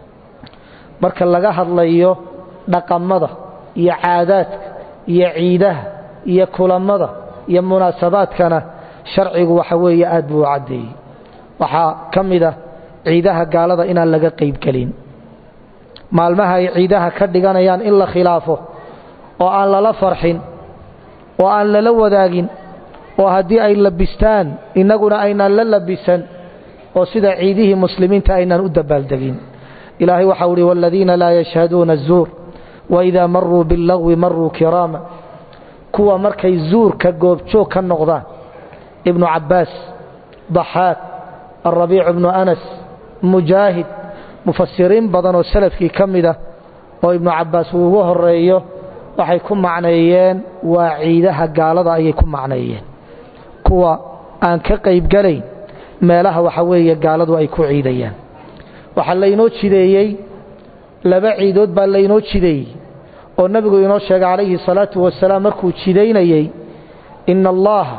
marka laga hadlayo dhaqamada iyo caadaadka iyo ciidaha iyo kulamada iyo munaasabaadkana sharcigu waxa weeye aad buu u caddeeyey waxaa ka mid ah ciidaha gaalada inaan laga qaybgelin maalmaha ay ciidaha ka dhiganayaan in la khilaafo oo aan lala farxin oo aan lala wadaagin oo haddii ay labistaan innaguna aynaan la labisan oo sida ciidihii muslimiinta aynaan u dabaaldegin ilaahay waxau uhi waaladiina laa yashhaduuna azuur waidaa maruu billagwi maruu kiraama kuwa markay zuurka goobjoog ka noqdaan ibnu cabbaas daxaaq alrabiic ibnu anas mujaahid mufasiriin badan oo salafkii ka mid ah oo ibnu cabbaas uu ugu horeeyo waxay ku macneeyeen waa ciidaha gaalada ayay ku macneeyeen kuwa aan ka qaybgalayn meelaha waxa weeye gaaladu ay ku ciidayaan waxaa laynoo jideeyey laba ciidood baa laynoo jideeyey oo nabigu inoo sheegay calayhi salaatu wasalaam markuu jidaynayey ina allaha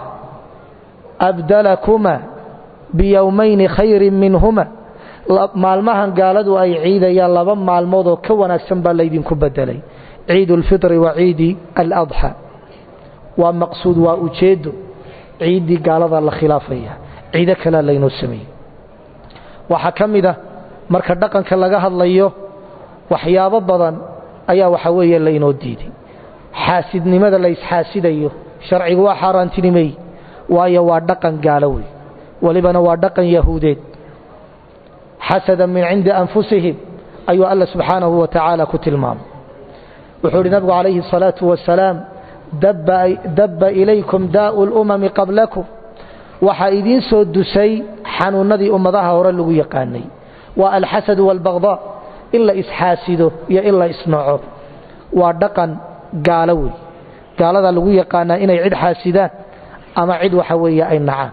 abdalakuma biyowmayni khayrin minhuma maalmahan gaaladu ay ciidayaan laba maalmood oo ka wanaagsan baa laydinku bedelay ciidu alfitri wa ciidi aladxa waa maqsuud waa ujeeddo ciiddii gaalada la khilaafaya ciido kalea laynoo sameeyey waxaa ka mid ah marka dhaqanka laga hadlayo waxyaabo badan ayaa waxa weeye laynoo diiday xaasidnimada la isxaasidayo sharcigu waa xaaraantinimey waayo waa dhaqan gaalo wey walibana waa dhaqan yahuudeed xasada min cindi anfusihim ayuu alla subxaanahu wa tacaala ku tilmaamay wuxuu yidhi nabigu calayhi الsalaatu wasalaam dabba ilaykum daa'u اlumami qablakum waxaa idiin soo dusay xanuunadii ummadaha hore lagu yaqaanay waa alxasadu wاlbagdaa in la isxaasido iyo in la isnaco waa dhaqan gaalo wey gaaladaa lagu yaqaanaa inay cid xaasidaan ama cid waxa weeye ay nacaan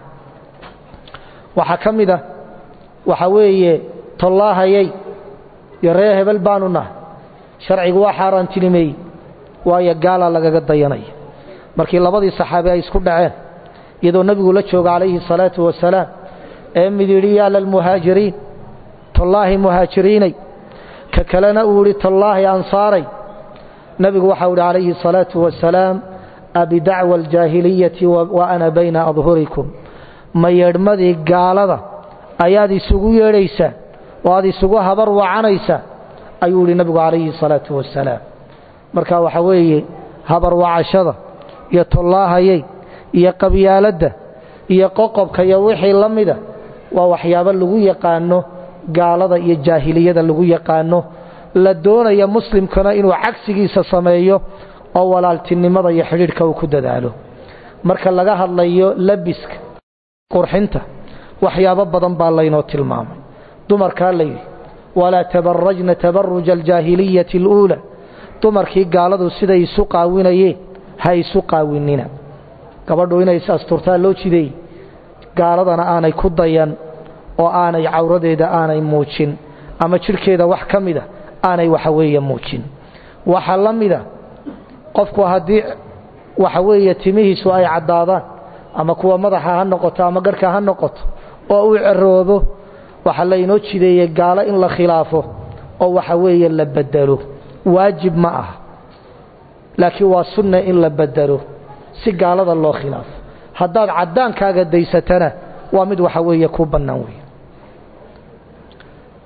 waxaa ka mid ah waxa weeye tollaahayay iyo reer hebel baanu nahay sharcigu waa xaaraantinimeeyey waayo gaalaa lagaga dayanaya markii labadii saxaabi ay isku dhaceen iyadoo nebigu la jooga calayhi salaatu wasalaam ee mid yidhi yaa lalmuhaajiriin tollaahi muhaajiriinay ka kalena uu yidhi tollaahi ansaaray nebigu waxau yidhi calayhi salaatu wasalaam abidacwa aljaahiliyati wa ana bayna adhurikum ma yeedhmadii gaalada ayaad isugu yeedhaysaa oo aad isugu habar wacanaysaa ayuu yidhi nebigu calayhi salaatu wasalaam marka waxa weeye habar wacashada iyo tollaahayay iyo qabyaaladda iyo qoqobka iyo wixii la mida waa waxyaabo lagu yaqaano gaalada iyo jaahiliyada lagu yaqaano la doonaya muslimkana inuu cagsigiisa sameeyo oo walaaltinimada iyo xidhiidhka uu ku dadaalo marka laga hadlayo labiska qurxinta waxyaabo badan baa laynoo tilmaamay dumarkaa layidhi walaa tabarajna tabaruja aljaahiliyati اluula dumarkii gaaladu siday isu qaawinayeen ha isu qaawinina gabadhu inay is asturtaa loo jideeyey gaaladana aanay ku dayan oo aanay cawradeeda aanay muujin ama jidhkeeda wax ka mida aanay waxa weeye muujin waxaa la mida qofku haddii waxa weeye timihiisu ay caddaadaan ama kuwa madaxa ha noqoto ama garhka ha noqoto oo uu ceroobo waxaa laynoo jideeyey gaalo in la khilaafo oo waxa weeye la bedelo waajib ma aha laakiin waa sunna in la bedelo si gaalada loo khilaafo haddaad caddaankaaga daysatana waa mid waxa weeye ku bannaan wey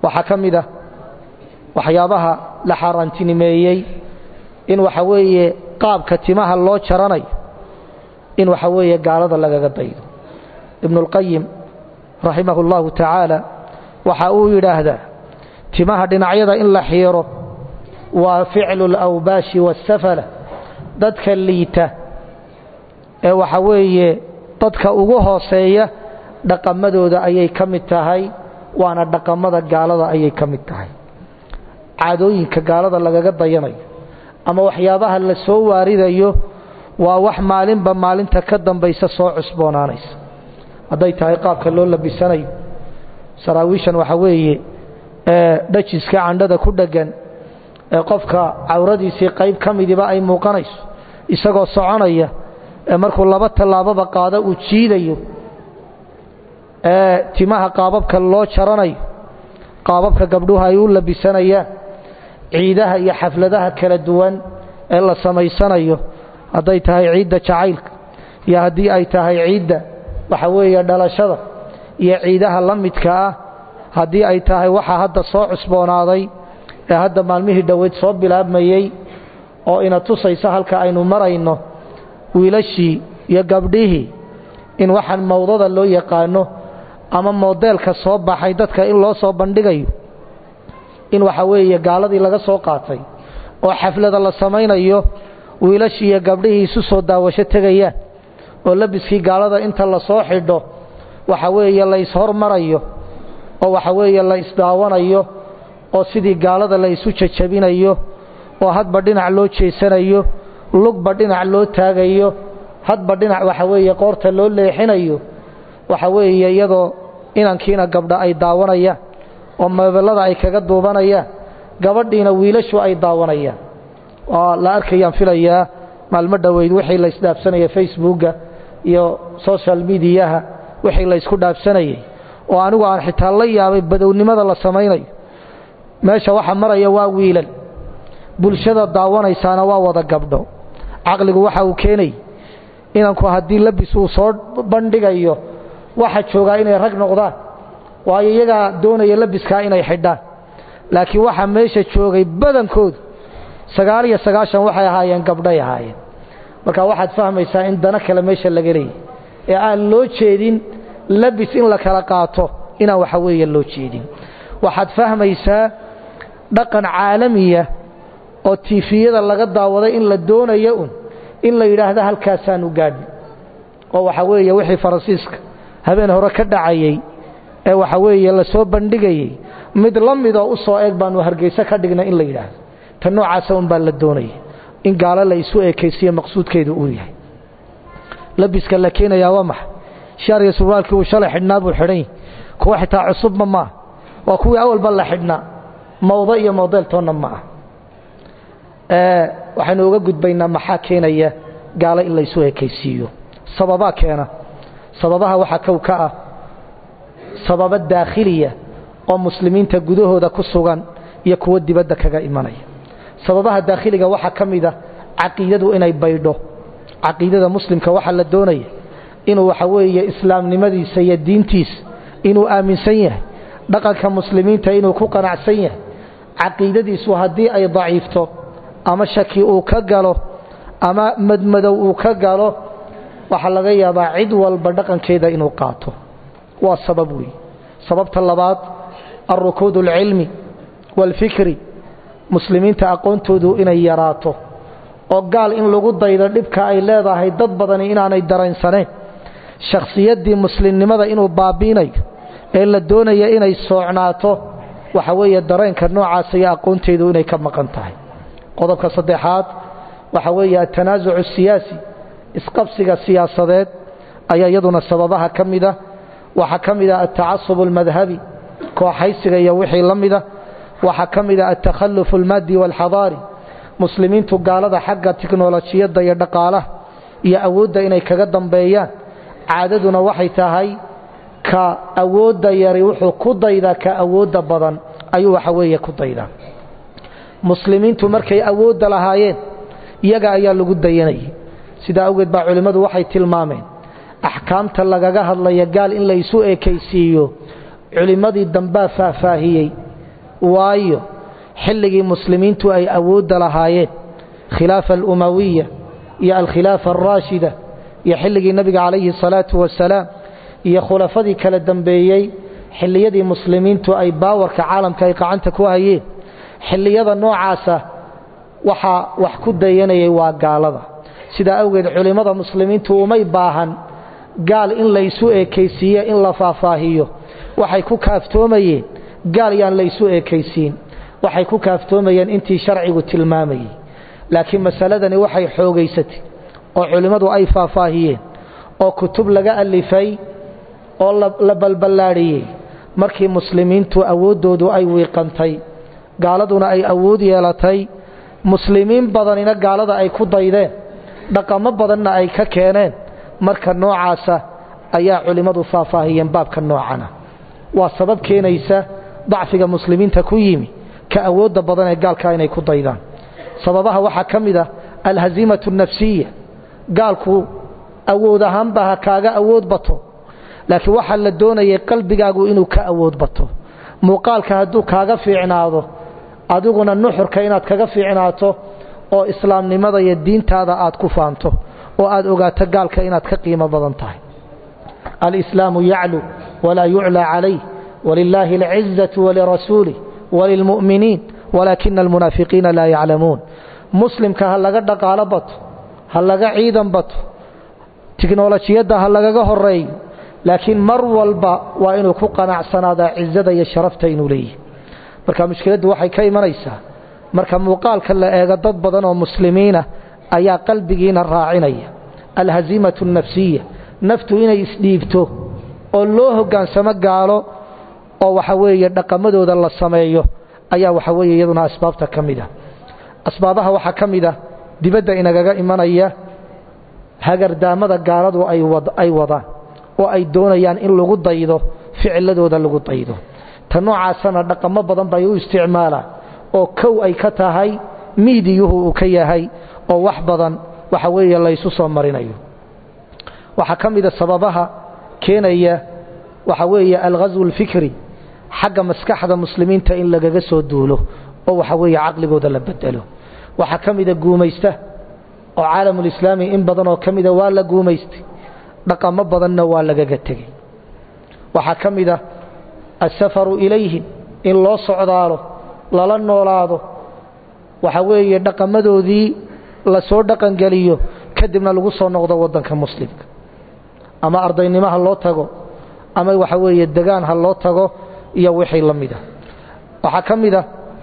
waxa kamida waxyaabaha la xaaraantinimeeyay in waxa weeye qaabka timaha loo jaranayo in waxa weeye gaalada lagaga daydo ibn al-qayyim rahimahullahu ta'ala waxa uu yiraahdaa timaha dhinacyada in la xiiro waa ficlu al-awbashi was-safala dadka liita ee waxa weeye dadka ugu hooseeya dhaqamadooda ayay kamid tahay waana dhaqamada gaalada ayay kamid tahay caadooyinka gaalada lagaga dayanayo ama waxyaabaha la soo waaridayo waa wax maalinba maalinta ka dambaysa soo cusboonaanaysa haday tahay qaabka loo labisanayo saraawiishan waxa weeye dhajiska candhada ku dhagan ee qofka cawradiisii qayb kamidiba ay muuqanayso isagoo soconaya markuu laba talaababa qaado uu jiidayo timaha qaababka loo jaranayo qaababka gabdhuhu ay u labisanayaan ciidaha iyo xafladaha kala duwan ee la samaysanayo haday tahay ciidda jacaylka iyo hadii ay tahay ciidda waxa weeye dhalashada iyo ciidaha la midka ah hadii ay tahay waxa hadda soo cusboonaaday ee hadda maalmihii dhaweyd soo bilaabmayay oo ina tusaysa halka aynu marayno wiilashii iyo gabdhihii in waxan mawdada loo yaqaano ama modelka soo baxay dadka in loo soo bandhigayo in waxa weeye gaaladii laga soo qaatay oo xaflada la samaynayo wiilashii iyo gabdhihii isu soo daawasho tagayaan oo labiskii gaalada inta la soo xidho waxa weeye la is hormarayo oo waxa weeye la isdaawanayo oo sidii gaalada la isu jajabinayo oo hadba dhinac loo jeesanayo lugba dhinac loo taagayo hadba dhinac waxa weeye qoorta loo leexinayo waxa weeye iyadoo inankiina gabdha ay daawanayaan oo meelada ay kaga duubanayaan gabadhiina wiilashu ay daawanayaan oo la arkayaan filayaa maalmo dhaweyd wixii la isdaabsanaya facebooka iyo social mediaha wixii la isku dhaabsanayay oo anigu aan xitaa la yaabay badownimada la samaynayo meesha waxa maraya waa wiilal bulshada daawanaysaana waa wada gabdho aqligu waxa uu keenay inanku hadii labis uu soo bandhigayo waxa jooga inay rag noqdaan waayo iyaga doonaya labiska inay xidhaan laakiin waxa meesha joogay badankoodu 99 waxay ahaayeen gabdhay ahaayeen marka waxaad fahmaysaa in dana kale meesha laga leeyahay ee aan loo jeedin labis in la kala qaato ina waxa weeye loo jeedin waxaad fahmaysaa dhaqan caalamiya oo tiifiyada laga daawaday in la doonayo in la yiraahdo halkaasaan u gaadhin oo waxa weeye wixii Faransiiska habeen hore ka dhacayay ee waxa weeye la soo bandhigayay mid lamid oo u soo eeg baan Hargeysa ka dhignay in la yiraahdo tan noocaas baa la doonayay in gaala la isu eekaysiyo maqsuudkeedu uu yahay labiska la keenaya waa maxay shaariga surwaalkii uu shalay xidhnaa buu xidhay kuwa xitaa cusub ma waa kuwii awalba la xidhnaa mawda iyo model toona ma waxaanu uga gudbaynaa maxaa keenaya gaala in la isu eekaysiyo sababa keena sababaha waxa ka ah sababa daakhiliya oo muslimiinta gudahooda ku sugan iyo kuwa dibadda kaga imanaya sababaha daakhiliga waxa kamida aqeedadu inay baydho aqeedada muslimka waxa la doonaya inuu waxa weeye islaamnimadiisa iyo diintiisa inuu aaminsan yahay dhaqanka muslimiinta inuu ku qanacsan yahay aqeedadiisu hadii ay daciifto ama shaki uu ka galo ama madmadow uu ka galo waxa laga yaabaa cid walba dhaqankeeda inuu qaato waa sabab weey sababta labaad الركود العلمي والفكري muslimiinta aqoontoodu inay yaraato oo gaal in lagu daydo dhibka ay leedahay dad badan inaanay dareensaneen shakhsiyadii muslimnimada inuu baabiinayo ee la doonayo inay soocnaato waxa weeye dareenka noocaas ay aqoonteedu inay ka maqan tahay qodobka saddexaad waxa weeye tanaazuc siyaasi isqabsiga siyaasadeed ayaa iyaduna sababaha kamida waxa kamida at-ta'assub al-madhhabi kooxaysiga iyo wixii lamida waxa kamida at-takhalluf al-maddi wal-hadari muslimiintu gaalada xagga tiknoolajiyada iyo dhaqaalaha iyo awoodda inay kaga dambeeyaan caadaduna waxay tahay ka awoodda yari wuxuu ku dayda ka awoodda badan ayuu waxa weeye ku dayda muslimiintu markay awoodda lahaayeen iyaga ayaa lagu dayanayay sida awgeed baa culimadu waxay tilmaameen ahkaamta lagaga hadlaya gaal in la isu eekaysiiyo culimadii dambaa faahfaahiyay waayo xilligii muslimiintu ay awoodda lahaayeen khilaafa alumawiya iyo alkhilaafa alraashida iyo xilligii nabiga calayhi salaatu wasalaam iyo khulafadii kala dambeeyey xilliyadii muslimiintu ay baawarka caalamka ay gacanta ku hayeen xilliyada noocaasa waxaa wax ku dayanayay waa gaalada sidaa awgeed culimmada muslimiintu umay baahan gaal in laysu ekaysiiye in la faahfaahiyo waxay ku kaaftoomayeen gaal yaan laysu ekaysiin waxay ku kaaftoomayeen intii sharcigu tilmaamayay laakiin masaladani waxay xoogaysatay oo culimmadu ay faahfaahiyeen oo kutub laga alifay oo la balballaadhiyey markii muslimiintu awooddoodu ay wiiqantay gaaladuna ay awood yeelatay muslimiin badanina gaalada ay ku daydeen dhaqamo badanna ay ka keeneen marka noocaasa ayaa culimmadu faahfaahiyeen baabka noocana waa sabab keenaysa dacfiga muslimiinta ku yimi ka awoodda badan ee gaalka inay ku daydaan sababaha waxaa ka mid ah alhaziimatu nafsiya gaalku awood ahaanba ha kaaga awood bato laakiin waxaa la doonayay qalbigaagu inuu ka awood bato muuqaalka hadduu kaaga fiicnaado adiguna nuxurka inaad kaga fiicnaato oo islaamnimada iyo diintaada aad ku faanto oo aad ogaato gaalka inaad ka qiimo badan tahay alislaamu yaclu walaa yuclaa calayh walilaahi alcizatu walirasuulih walilmu'miniin walaakina almunaafiqiina laa yaclamuun muslimka ha laga dhaqaalo bato ha laga ciidan bato tiknolojiyadda ha lagaga horeeyo laakiin mar walba waa inuu ku qanacsanaada cizada iyo sharafta inuu leeyahay marka mushkiladdu waxay ka imanaysaa marka muuqaalka la eego dad badan oo muslimiina ayaa qalbigiina raacinaya alhaziimatu nafsiya naftu inay isdhiibto oo loo hoggaansamo gaalo oo waxa weeye dhaqamadooda la sameeyo ayaa waxa weeye iyaduna asbaabta ka mid ah asbaabaha waxaa ka mid ah dibadda inagaga imanaya hagardaamada gaaladu ay wadaan oo ay doonayaan in lagu daydo ficiladooda lagu daydo ta noocaasana dhaqamo badan bay u isticmaalaan oo kow ay ka tahay miidiyuhu uu ka yahay oo wax badan waxa weeye laysu soo marinayo waxaa ka mid a sababaha keenaya waxa weeye alghazwu alfikri xagga maskaxda muslimiinta in lagaga soo duulo oo waxa weeye caqligooda la bedelo waxaa ka mid a guumaysta oo caalamulislaami in badan oo ka mida waa la guumaystay dhaqamo badanna waa lagaga tegey waxaa ka mid a asafaru ilayhim in loo socdaalo lala noolaado waxa weeye dhaqamadoodii la soo dhaqangeliyo kadibna lagu soo noqdo waddanka muslimka ama ardaynimo ha loo tago ama waxa weeye degaan ha loo tago iyo wixii la mida waxaa ka mid a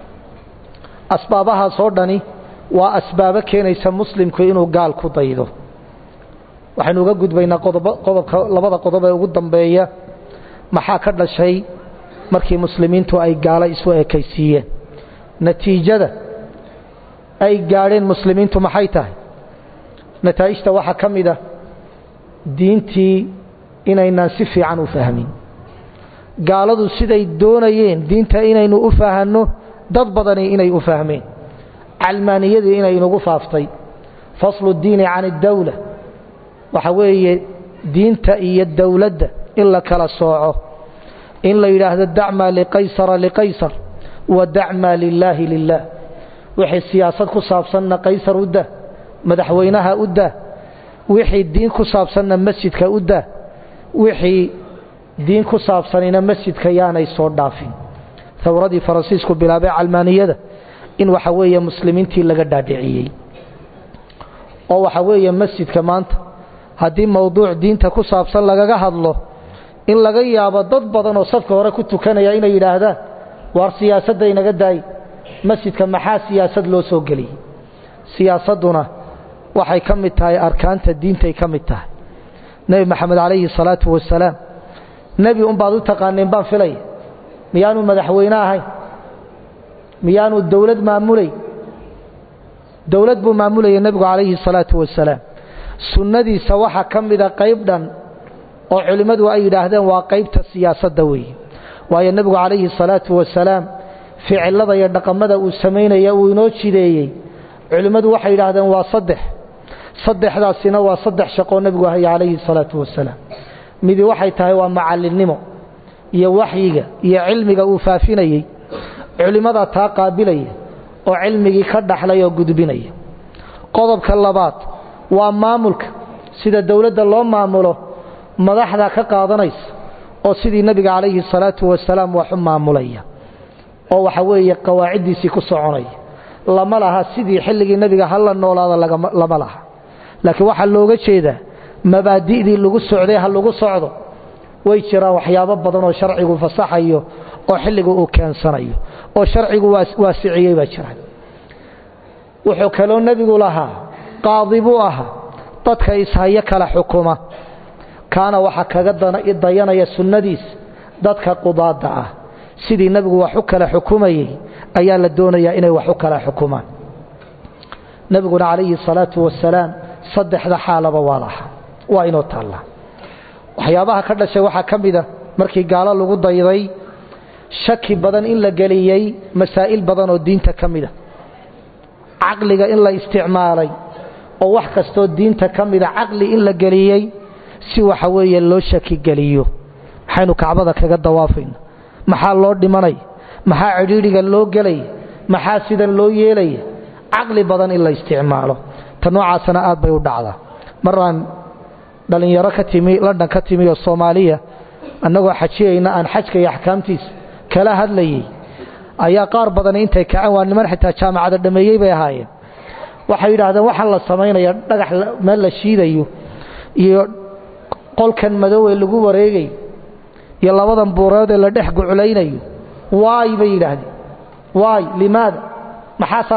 asbaabahaas oo dhani waa asbaabo keenaysa muslimku inuu gaal ku daydo waxaynu uga gudbaynaa labada qodob ee ugu dambeeya maxaa ka dhashay markii muslimiintu ay gaalo isu ekaysiiyeen natiijada ay gaadheen muslimiintu maxay tahay nataa'ijta waxaa ka mid ah diintii inaynaan si fiican u fahmin gaaladu siday doonayeen diinta inaynu u fahanno dad badani inay u fahmeen calmaaniyadii inay inagu faaftay faslu diini can اdawla waxa weeye diinta iyo dowladda in la kala sooco in la yidhaahdo dacmaa liqaysara liqaysar wa dacmaa lilaahi lilah wixii siyaasad ku saabsanna qaysar u dah madaxweynaha u dah wixii diin ku saabsanna masjidka u dah wixii diin ku saabsanina masjidka yaanay soo dhaafin thawradii faransiisku bilaabay calmaaniyada in waxa weeye muslimiintii laga dhaadhiciyey oo waxa weeye masjidka maanta haddii mowduuc diinta ku saabsan lagaga hadlo in laga yaabo dad badan oo safka hore ku tukanaya inay yidhaahdaan waar siyaasadda inaga daay masjidka maxaa siyaasad loo soo geliyey siyaasadduna waxay ka mid tahay arkaanta diintay ka mid tahay nebi maxamed calayhi salaatu wasalaam nebi unbaad u taqaaneen baan filaya miyaanu madaxweyne ahayn miyaanu dowlad maamulay dowlad buu maamulayay nebigu calayhi salaatu wasalaam sunnadiisa waxaa ka mida qayb dhan oo culimmadu ay yidhaahdeen waa qaybta siyaasadda weeye waayo nebigu calayhi salaatu wasalaam ficilada iyo dhaqamada uu samaynaya uu inoo jideeyey culimmadu waxay yidhaahdeen waa saddexdaasina waa saddex shaqoo nebigu haya calayhi salaatu wasalaam midi waxay tahay waa macallinnimo iyo waxyiga iyo cilmiga uu faafinayey culimada taa qaabilaya oo cilmigii ka dhaxlay oo gudbinaya qodobka labaad waa maamulka sida dawladda loo maamulo madaxda ka qaadanaysa oo sidii nabiga calayhi salaatu wasalaam wax u maamulaya oo waxa weeye qawaacidiisii ku soconaya lama laha sidii xilligii nabiga hal noolaada lama laha laakiin waxa looga jeedaa mabaadi'dii lagu socday hal lagu socdo way jiraan waxyaabo badan oo sharcigu fasaxayo oo xilligu uu keensanayo oo sharcigu waasiciyay baa jiraan wuxuu kaloo nabigu lahaa qaadi buu ahaa dadka ishaya kala xukuma kaana waxa kaga dayanaya sunnadiis dadka qudaada ah sidii nabigu wax u kala xukumayay ayaa la doonayaa inay wax u kala xukumaan nabiguna calayhi salaatu wasalaam saddexda xaalaba waa lahaa waa inuu taalla waxyaabaha ka dhashay waxaa ka mida markii gaalo lagu dayday shaki badan in la geliyey masaa'il badan oo diinta ka mida caqliga in la isticmaalay oo wax kastoo diinta ka mida caqli in la geliyey si waxa weeye loo shaki geliyo maxaynu kacbada kaga dawaafayna maxaa loo dhimanay maxaa cidhiidhiga loo gelay maxaa sidan loo yeelay caqli badan in la isticmaalo ta noocaasna aad bay u dhacdaa maraan dhalinyaro ka timi London ka timi oo Soomaaliya annagoo xajiyayna aan xajka iyo ahkaamtiisa kala hadlayay ayaa qaar badan intay ka aan niman xitaa jaamacada dhameeyay bay ahaayeen waxay yiraahdeen waxa la sameeynaya dhagax meel la shiidayo iyo qolkan madow ee lagu wareegay iyo labadan buurood ee la dhex guculaynayo waay bay yiraahdeen waay limaada maxaa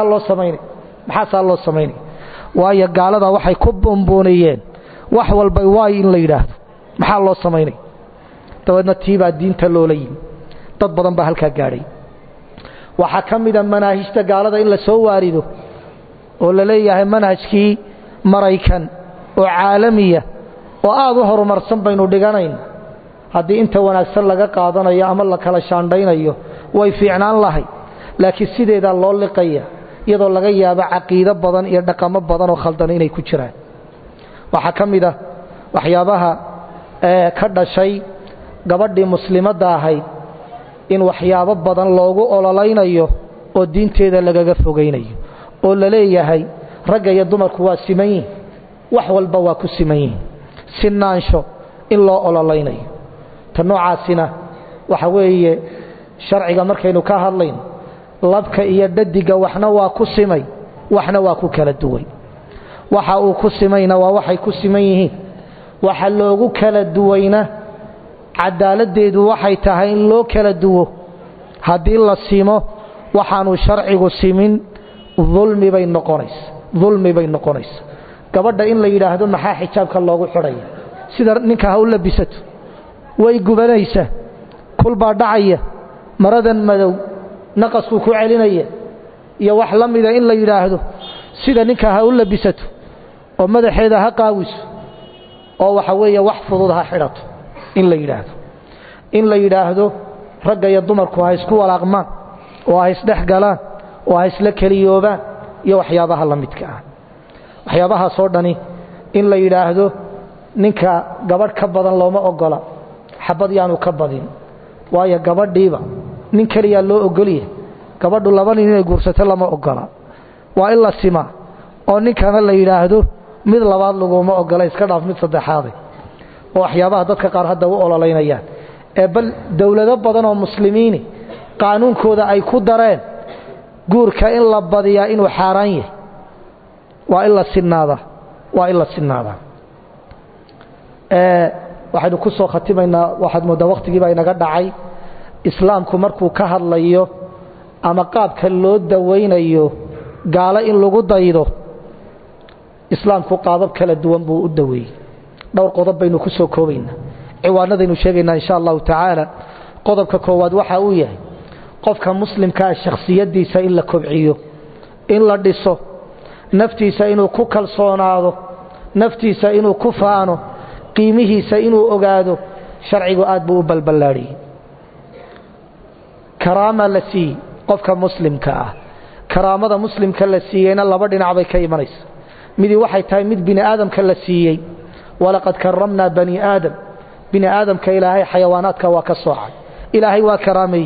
loo sameeynay waayo gaalada waxay ku bomboonayeen wax walba waay in la yiraahdo maxaa loo sameeynay tawadna tiiba diinta loo leeyay dad badan baa halka gaaray waxa kamida manaahijta gaalada in la soo waarido oo la leeyahay manhajkii Mareykan oo caalamiya oo aad u horumarsan baynu dhiganayn haddii inta wanaagsan laga qaadanayo ama la kala shaandhaynayo way fiicnaan lahay laakiin sideeda loo liqaya iyadoo laga yaabo caqiido badan iyo dhaqamo badan oo khaldan inay ku jiraan waxa kamida waxyaabaha ka dhashay gabadhii muslimadda ahayd in waxyaabo badan loogu ololeynayo oo diinteeda lagaga fogeynayo oo la leeyahay ragga iyo dumarku waa siman yihiin wax walba waa ku siman yihiin sinaansho in loo ololeynayo ta noocaasina waxa weeye sharciga markaynu ka hadlayno labka iyo dhadiga waxna waa ku simay waxna waa ku kala duway waxa uu ku simayna waa waxay ku siman yihiin waxa loogu kala duwayna cadaaladeedu waxay tahay in loo kala duwo haddii la simo waxaanu sharcigu simin dulmi bay noqonaysaa gabadha in la yiraahdo maxaa xijaabka loogu xidhay sida ninka ha u labisato way gubanaysaa kulba dhacaya maradan madow naqasku ku celinaya iyo wax la mida in la yiraahdo sida ninka ha u labisato oo madaxeeda ha qaawiso oo waxa weeye wax fudud ha xidhato in la yiraahdo ragga iyo dumarku ha isku walaaqmaan oo ha isdhex galaan oo ha isla kaliyoobaan iyo waxyaabaha la midka ah waxyaabaha soo dhani in la yiraahdo ninka gabadh ka badan looma ogola xabad yaanu ka badin waayo gabadhiiba nin kaliya loo ogoliye gabadhu laba nin inay guursato lama ogola waa in la sima oo ninkana la yiraahdo mid labaad laguma ogola iska dhaaf mid saddexaad oo waxyaabaha dadka qaar hadda u ololeynayaan bal dawlado badan oo muslimiin qaanuunkooda ay ku dareen guurka in la badiyaa inuu xaraan yahay waa in la sinaada waxaanu ku soo khatimaynaa waxaad moodaa waqtigii baa inaga dhacay islaamku markuu ka hadlayo ama qaabka loo daweynayo gaalo in lagu daydo islaamku qaabab kala duwan buu u daweeyay dhowr qodob baynu ku soo koobaynaa ciwaanadaynu sheegaynaa insha Allah ta'ala qodobka koowaad waxa uu yahay qofka muslimka shakhsiyadiisa in la kobciyo in la dhiso naftiisa inuu ku kalsoonaado naftiisa inuu ku faano qiimihiisa inuu ogaado sharcigu aad buu u balbalaariyay karaama la sii qofka muslimka ah karaamada muslimka la siiyayna laba dhinac bay ka imanaysaa midi waxay tahay mid bini aadamka la siiyay walaqad karramna bani aadam bini aadamka ilaahay xayawaanaadka waa ka soocay ilaahay waa karaamay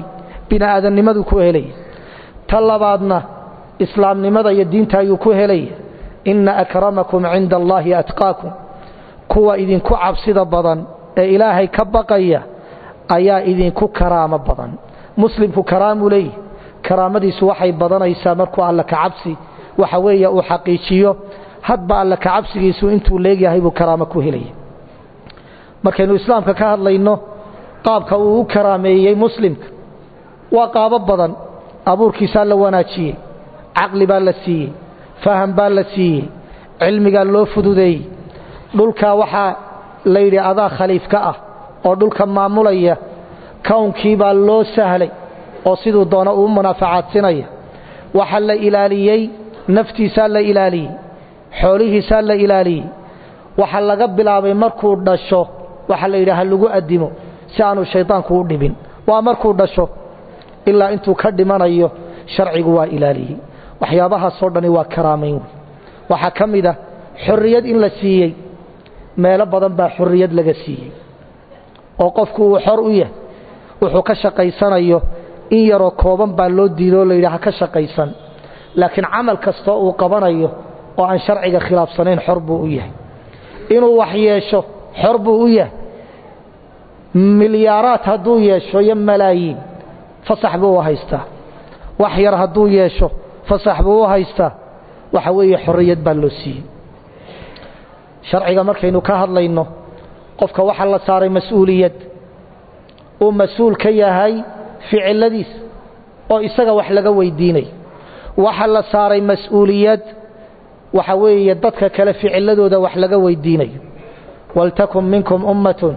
bini'aadanimadu ku helaya ta labaadna islaamnimada iyo diinta ayuu ku helaya inna akramakum cinda allaahi atqaakum kuwa idinku cabsida badan ee ilaahay ka baqaya ayaa idinku karaamo badan muslimku karaamu leeyahy karaamadiisu waxay badanaysaa markuu alla ka cabsi waxa weeye uu xaqiijiyo hadba alla ka cabsigiisu intuu leeyahay buu karaamo ku helaya markaynu islaamka ka hadlayno qaabka uu u karaameeyey muslimka waa qaabo badan abuurkiisa la wanaajiyey caqli baa la siiyey faham baa la siiyey cilmiga loo fududeeyey dhulka waxa la yidhi adaa khaliif ka ah oo dhulka maamulaya kawnkii baa loo sahlay oo siduu doona uu munaafacaadsinaya waxa la ilaaliyey naftiisa la ilaaliyey xoolihiisa la ilaaliyey waxa laga bilaabay markuu dhasho waxa la yidhi ha lagu adimo si aanu shaydaanku u dhibin waa markuu dhasho ilaa intuu ka dhimanayo sharcigu waa ilaaliyey waxyaabahaasoo dhani waa karaamayn waxaa ka mid ah xorriyad in la siiyey meelo badan baa xorriyad laga siiyey oo qofku uu xor u yahay wuxuu ka shaqaysanayo in yaroo kooban baa loo diidoo la yidhi ha ka shaqaysan laakiin camal kastoo uu qabanayo oo aan sharciga khilaafsanayn xor buu u yahay inuu wax yeesho xor buu u yahay milyaaraad hadduu yeesho iyo malaayiin fasax buu u haystaa wax yar hadduu yeesho fasax buu u haystaa waxa weeye xorriyad baa loo siiyey sharciga markaynu ka hadlayno qofka waxa la saaray mas'uuliyad uu mas'uul ka yahay ficiladiis oo isaga wax laga weydiinay waxa la saaray mas'uuliyad waxa weeye dadka kale ficiladooda wax laga weydiinayo waltakum minkum ummatun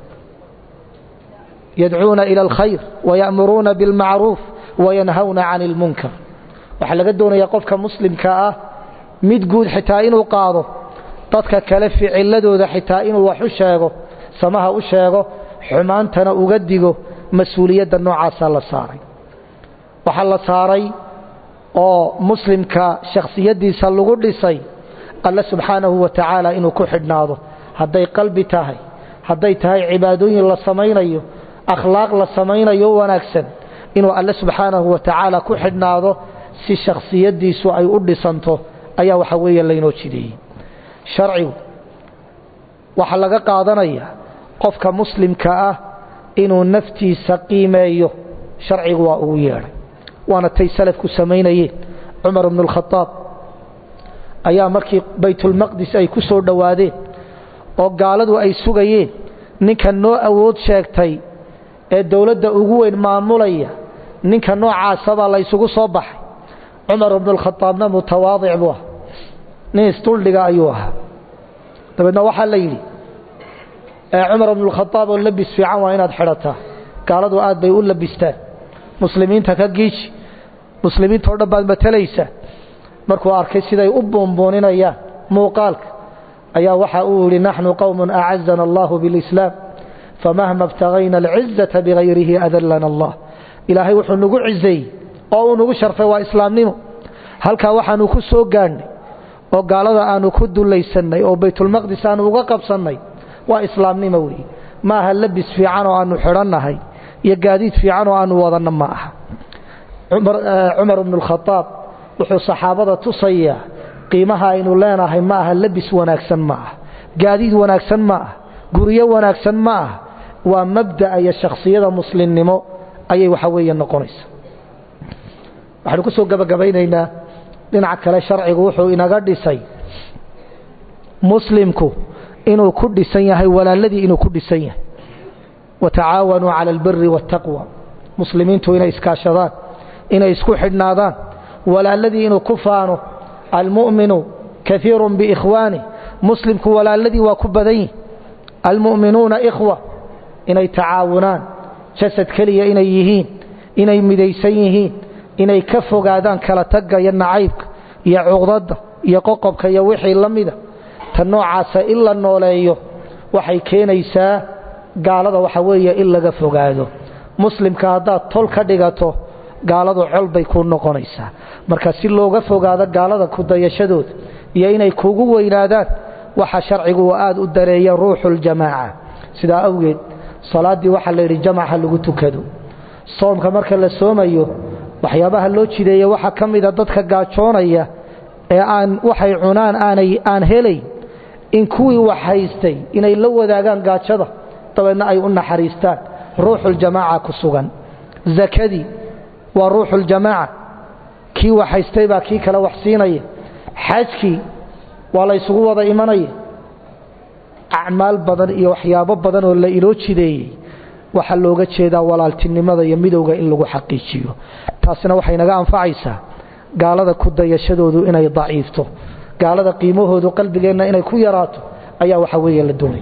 yadcuuna ila alkhayr waya'muruuna bilmacruuf wayanhawna cani ilmunkar waxa laga doonayaa qofka muslimka ah mid guud xitaa inuu qaado dadka kale ficiladooda xitaa inuu wax u sheego samaha u sheego xumaantana uga digo mas'uuliyadda noocaasa la saaray waxa la saaray oo muslimka shakhsiyadiisa lagu dhisay alla subxaanahu wa tacaala inuu ku xidhnaado hadday qalbi tahay hadday tahay cibaadooyin la samaynayo akhlaaq la samaynayo wanaagsan inuu alla subxaanahu wa tacaala ku xidhnaado si shakhsiyadiisu ay u dhisanto ayaa waxa weeye laynoo jideeyey sharcigu waxaa laga qaadanayaa qofka muslimka ah inuu naftiisa qiimeeyo sharcigu waa ugu yeedhay waana tay salafku samaynayeen cumar ibn al-khataab ayaa markii baytulmaqdis ay ku soo dhowaadeen oo gaaladu ay sugayeen ninka noo awood sheegtay ee dowladda ugu weyn maamulaya ninka noocaasa baa la isugu soo baxay cumar ibn al-khataabna mutawaadic buu ahaa nin isduldhiga ayuu ahaa dabeedna waxaa la yidhi cumar ibn al-khataab oo labis fiican waa inaad xidhataa gaaladu aad bay u labistaan muslimiinta ka giiji muslimiinta oo dhan baad matalaysa markuu arkay siday u buunbuuninayaan muuqaalka ayaa waxa uu yidhi naxnu qowmun acazana allahu bilislaam famahma ibtagayna alcizata bigayrihi adallana allah ilaahay wuxuu nagu cizeeyey oo uu nagu sharfay waa islaamnimo halkaa waxaanu ku soo gaadhnay oo gaalada aanu ku dullaysannay oo baytulmaqdis aanu uga qabsannay waa islaamnimo weeye ma aha labis fiican oo aanu xidhannahay iyo gaadiid fiican oo aanu wadanno ma aha cumar ibn al-khataab wuxuu saxaabada tusayaa qiimaha aynu leenahay ma aha labis wanaagsan ma aha gaadiid wanaagsan ma aha guryo wanaagsan ma aha waa mabda'a iyo shakhsiyada muslimnimo ayay waxa weeye noqonaysa waxaanu ku soo gabagabaynaynaa dhinaca kale sharcigu wuxuu inaga dhisay muslimku inuu ku dhisan yahay walaaladii inuu ku dhisan yahay watacaawanuu cala albiri waاtaqwa muslimiintu inay iskaashadaan inay isku xidhnaadaan walaaladii inuu ku faano almu'minu kaiiru biikhwaani muslimku walaaladii waa ku badan yihin almu'minuuna ikhwa inay tacaawunaan jasad keliya inay yihiin inay midaysan yihiin inay ka fogaadaan kala tagga iyo nacaybka iyo cuqdadda iyo qoqobka iyo wixii la mida ta noocaasa in la nooleeyo waxay keenaysaa gaalada waxa weeye in laga fogaado muslimka haddaad tol ka dhigato gaaladu col bay ku noqonaysaa marka si looga fogaado gaalada ku dayashadooda iyo inay kugu weynaadaan waxa sharcigu aad u dareeya ruuxul jamaaca sidaa awgeed salaadii waxa la yidhi jamaaca lagu tukado soomka marka la soomayo waxyaabaha loo jideeyo waxa kamida dadka gaajoonaya ee aan waxay cunaan aan helay in kuwii wax haystay inay la wadaagaan gaajada tabayna ay u naxariistaan ruuxul jamaaca ku sugan zakadi waa ruuxul jamaaca kii wax haystay baa kii kala wax siinaya xajki waa la isugu wada imanaya acmaal badan iyo waxyaabo badan oo la iloo jideeyay waxa looga jeedaa walaaltinimada iyo midowga in lagu xaqiijiyo taasina waxay naga anfacaysaa gaalada ku dayashadoodu inay daciifto gaalada qiimahoodu qalbigeena inay ku yaraato ayaa waxa weeye la doonay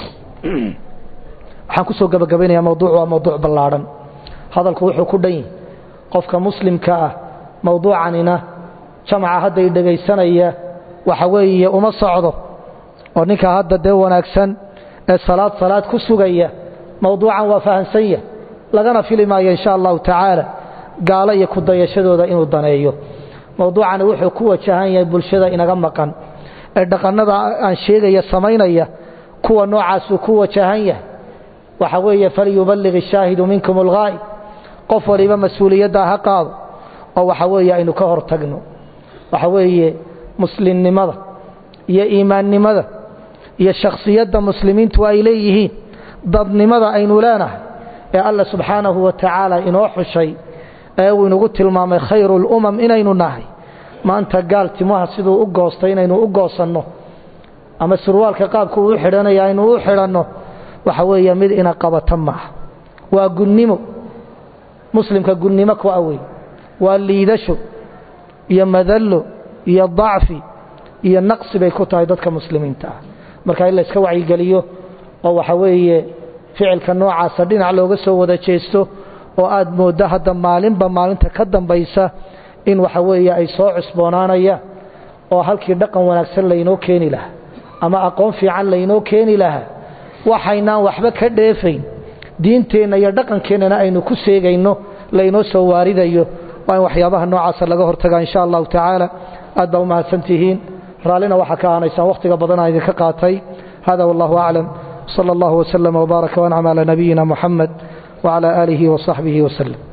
waxaan ku soo gabagabeynayaa mawduuc ballaaran hadalku wuxuu ku dhan yahay qofka muslimka ah mawduucanina jamaca hadda ay dhageysanaya waxa weeye uma socdo oo ninka hadda dee wanaagsan ee salaad ku sugaya mawduucan waa fahansan yahay lagana filimaayo insha Allah ta'ala gaala iyo ku dayashadooda inuu daneeyo mawduucan wuxuu ku wajahan yahay bulshada inaga maqan ee dhaqanada aan sheegaya sameynaya kuwa noocaas ku wajahan yahay waxa weeye falyuballigh ash-shaahidu minkum al-ghaib qof waliba mas'uuliyadda ha qaado oo waxa weeye aynu ka hortagno waxa weeye muslimnimada iyo iimaannimada iyo shakhsiyadda muslimiintu ay leeyihiin dadnimada aynu leenahay ee Allah subhanahu wa ta'ala inoo xushay ee uu inagu tilmaamay khayrul umam inaynu nahay maanta gaaltimaha sidoo u goostay inaynu u goosanno ama surwaalka qaabku u xidhanaya aynu u xidhanno waxa weeye mid ina qabata ma waa gunnimo muslimka gunnimo ku awey waa liidasho iyo madallo iyo dacfi iyo naqsi bay ku tahay dadka muslimiinta marka in la iska wacyi galiyo oo waxa weeye ficilka noocaas dhinac looga soo wada jeesto oo aad moodo hadda maalinta ka dambaysa in waxa weeye ay soo cusboonaanaya oo halkii dhaqan wanaagsan la inoo keeni lahaa ama aqoon fiican la inoo keeni lahaa waxaynaan waxba ka dheefayn diinteena iyo dhaqankeena aynu ku seegayno la inoo soo waaridayo waa in waxyaabaha noocaas laga hortagaa insha Allah ta'ala aad baa u mahadsantihiin raalina waxa ka aanaysan waqtiga badan ay idinka qaatay hada wallahu a'lam sallallahu wa sallama wa baraka wa an'ama ala nabiyyina muhammad wa ala alihi wa sahbihi wa sallam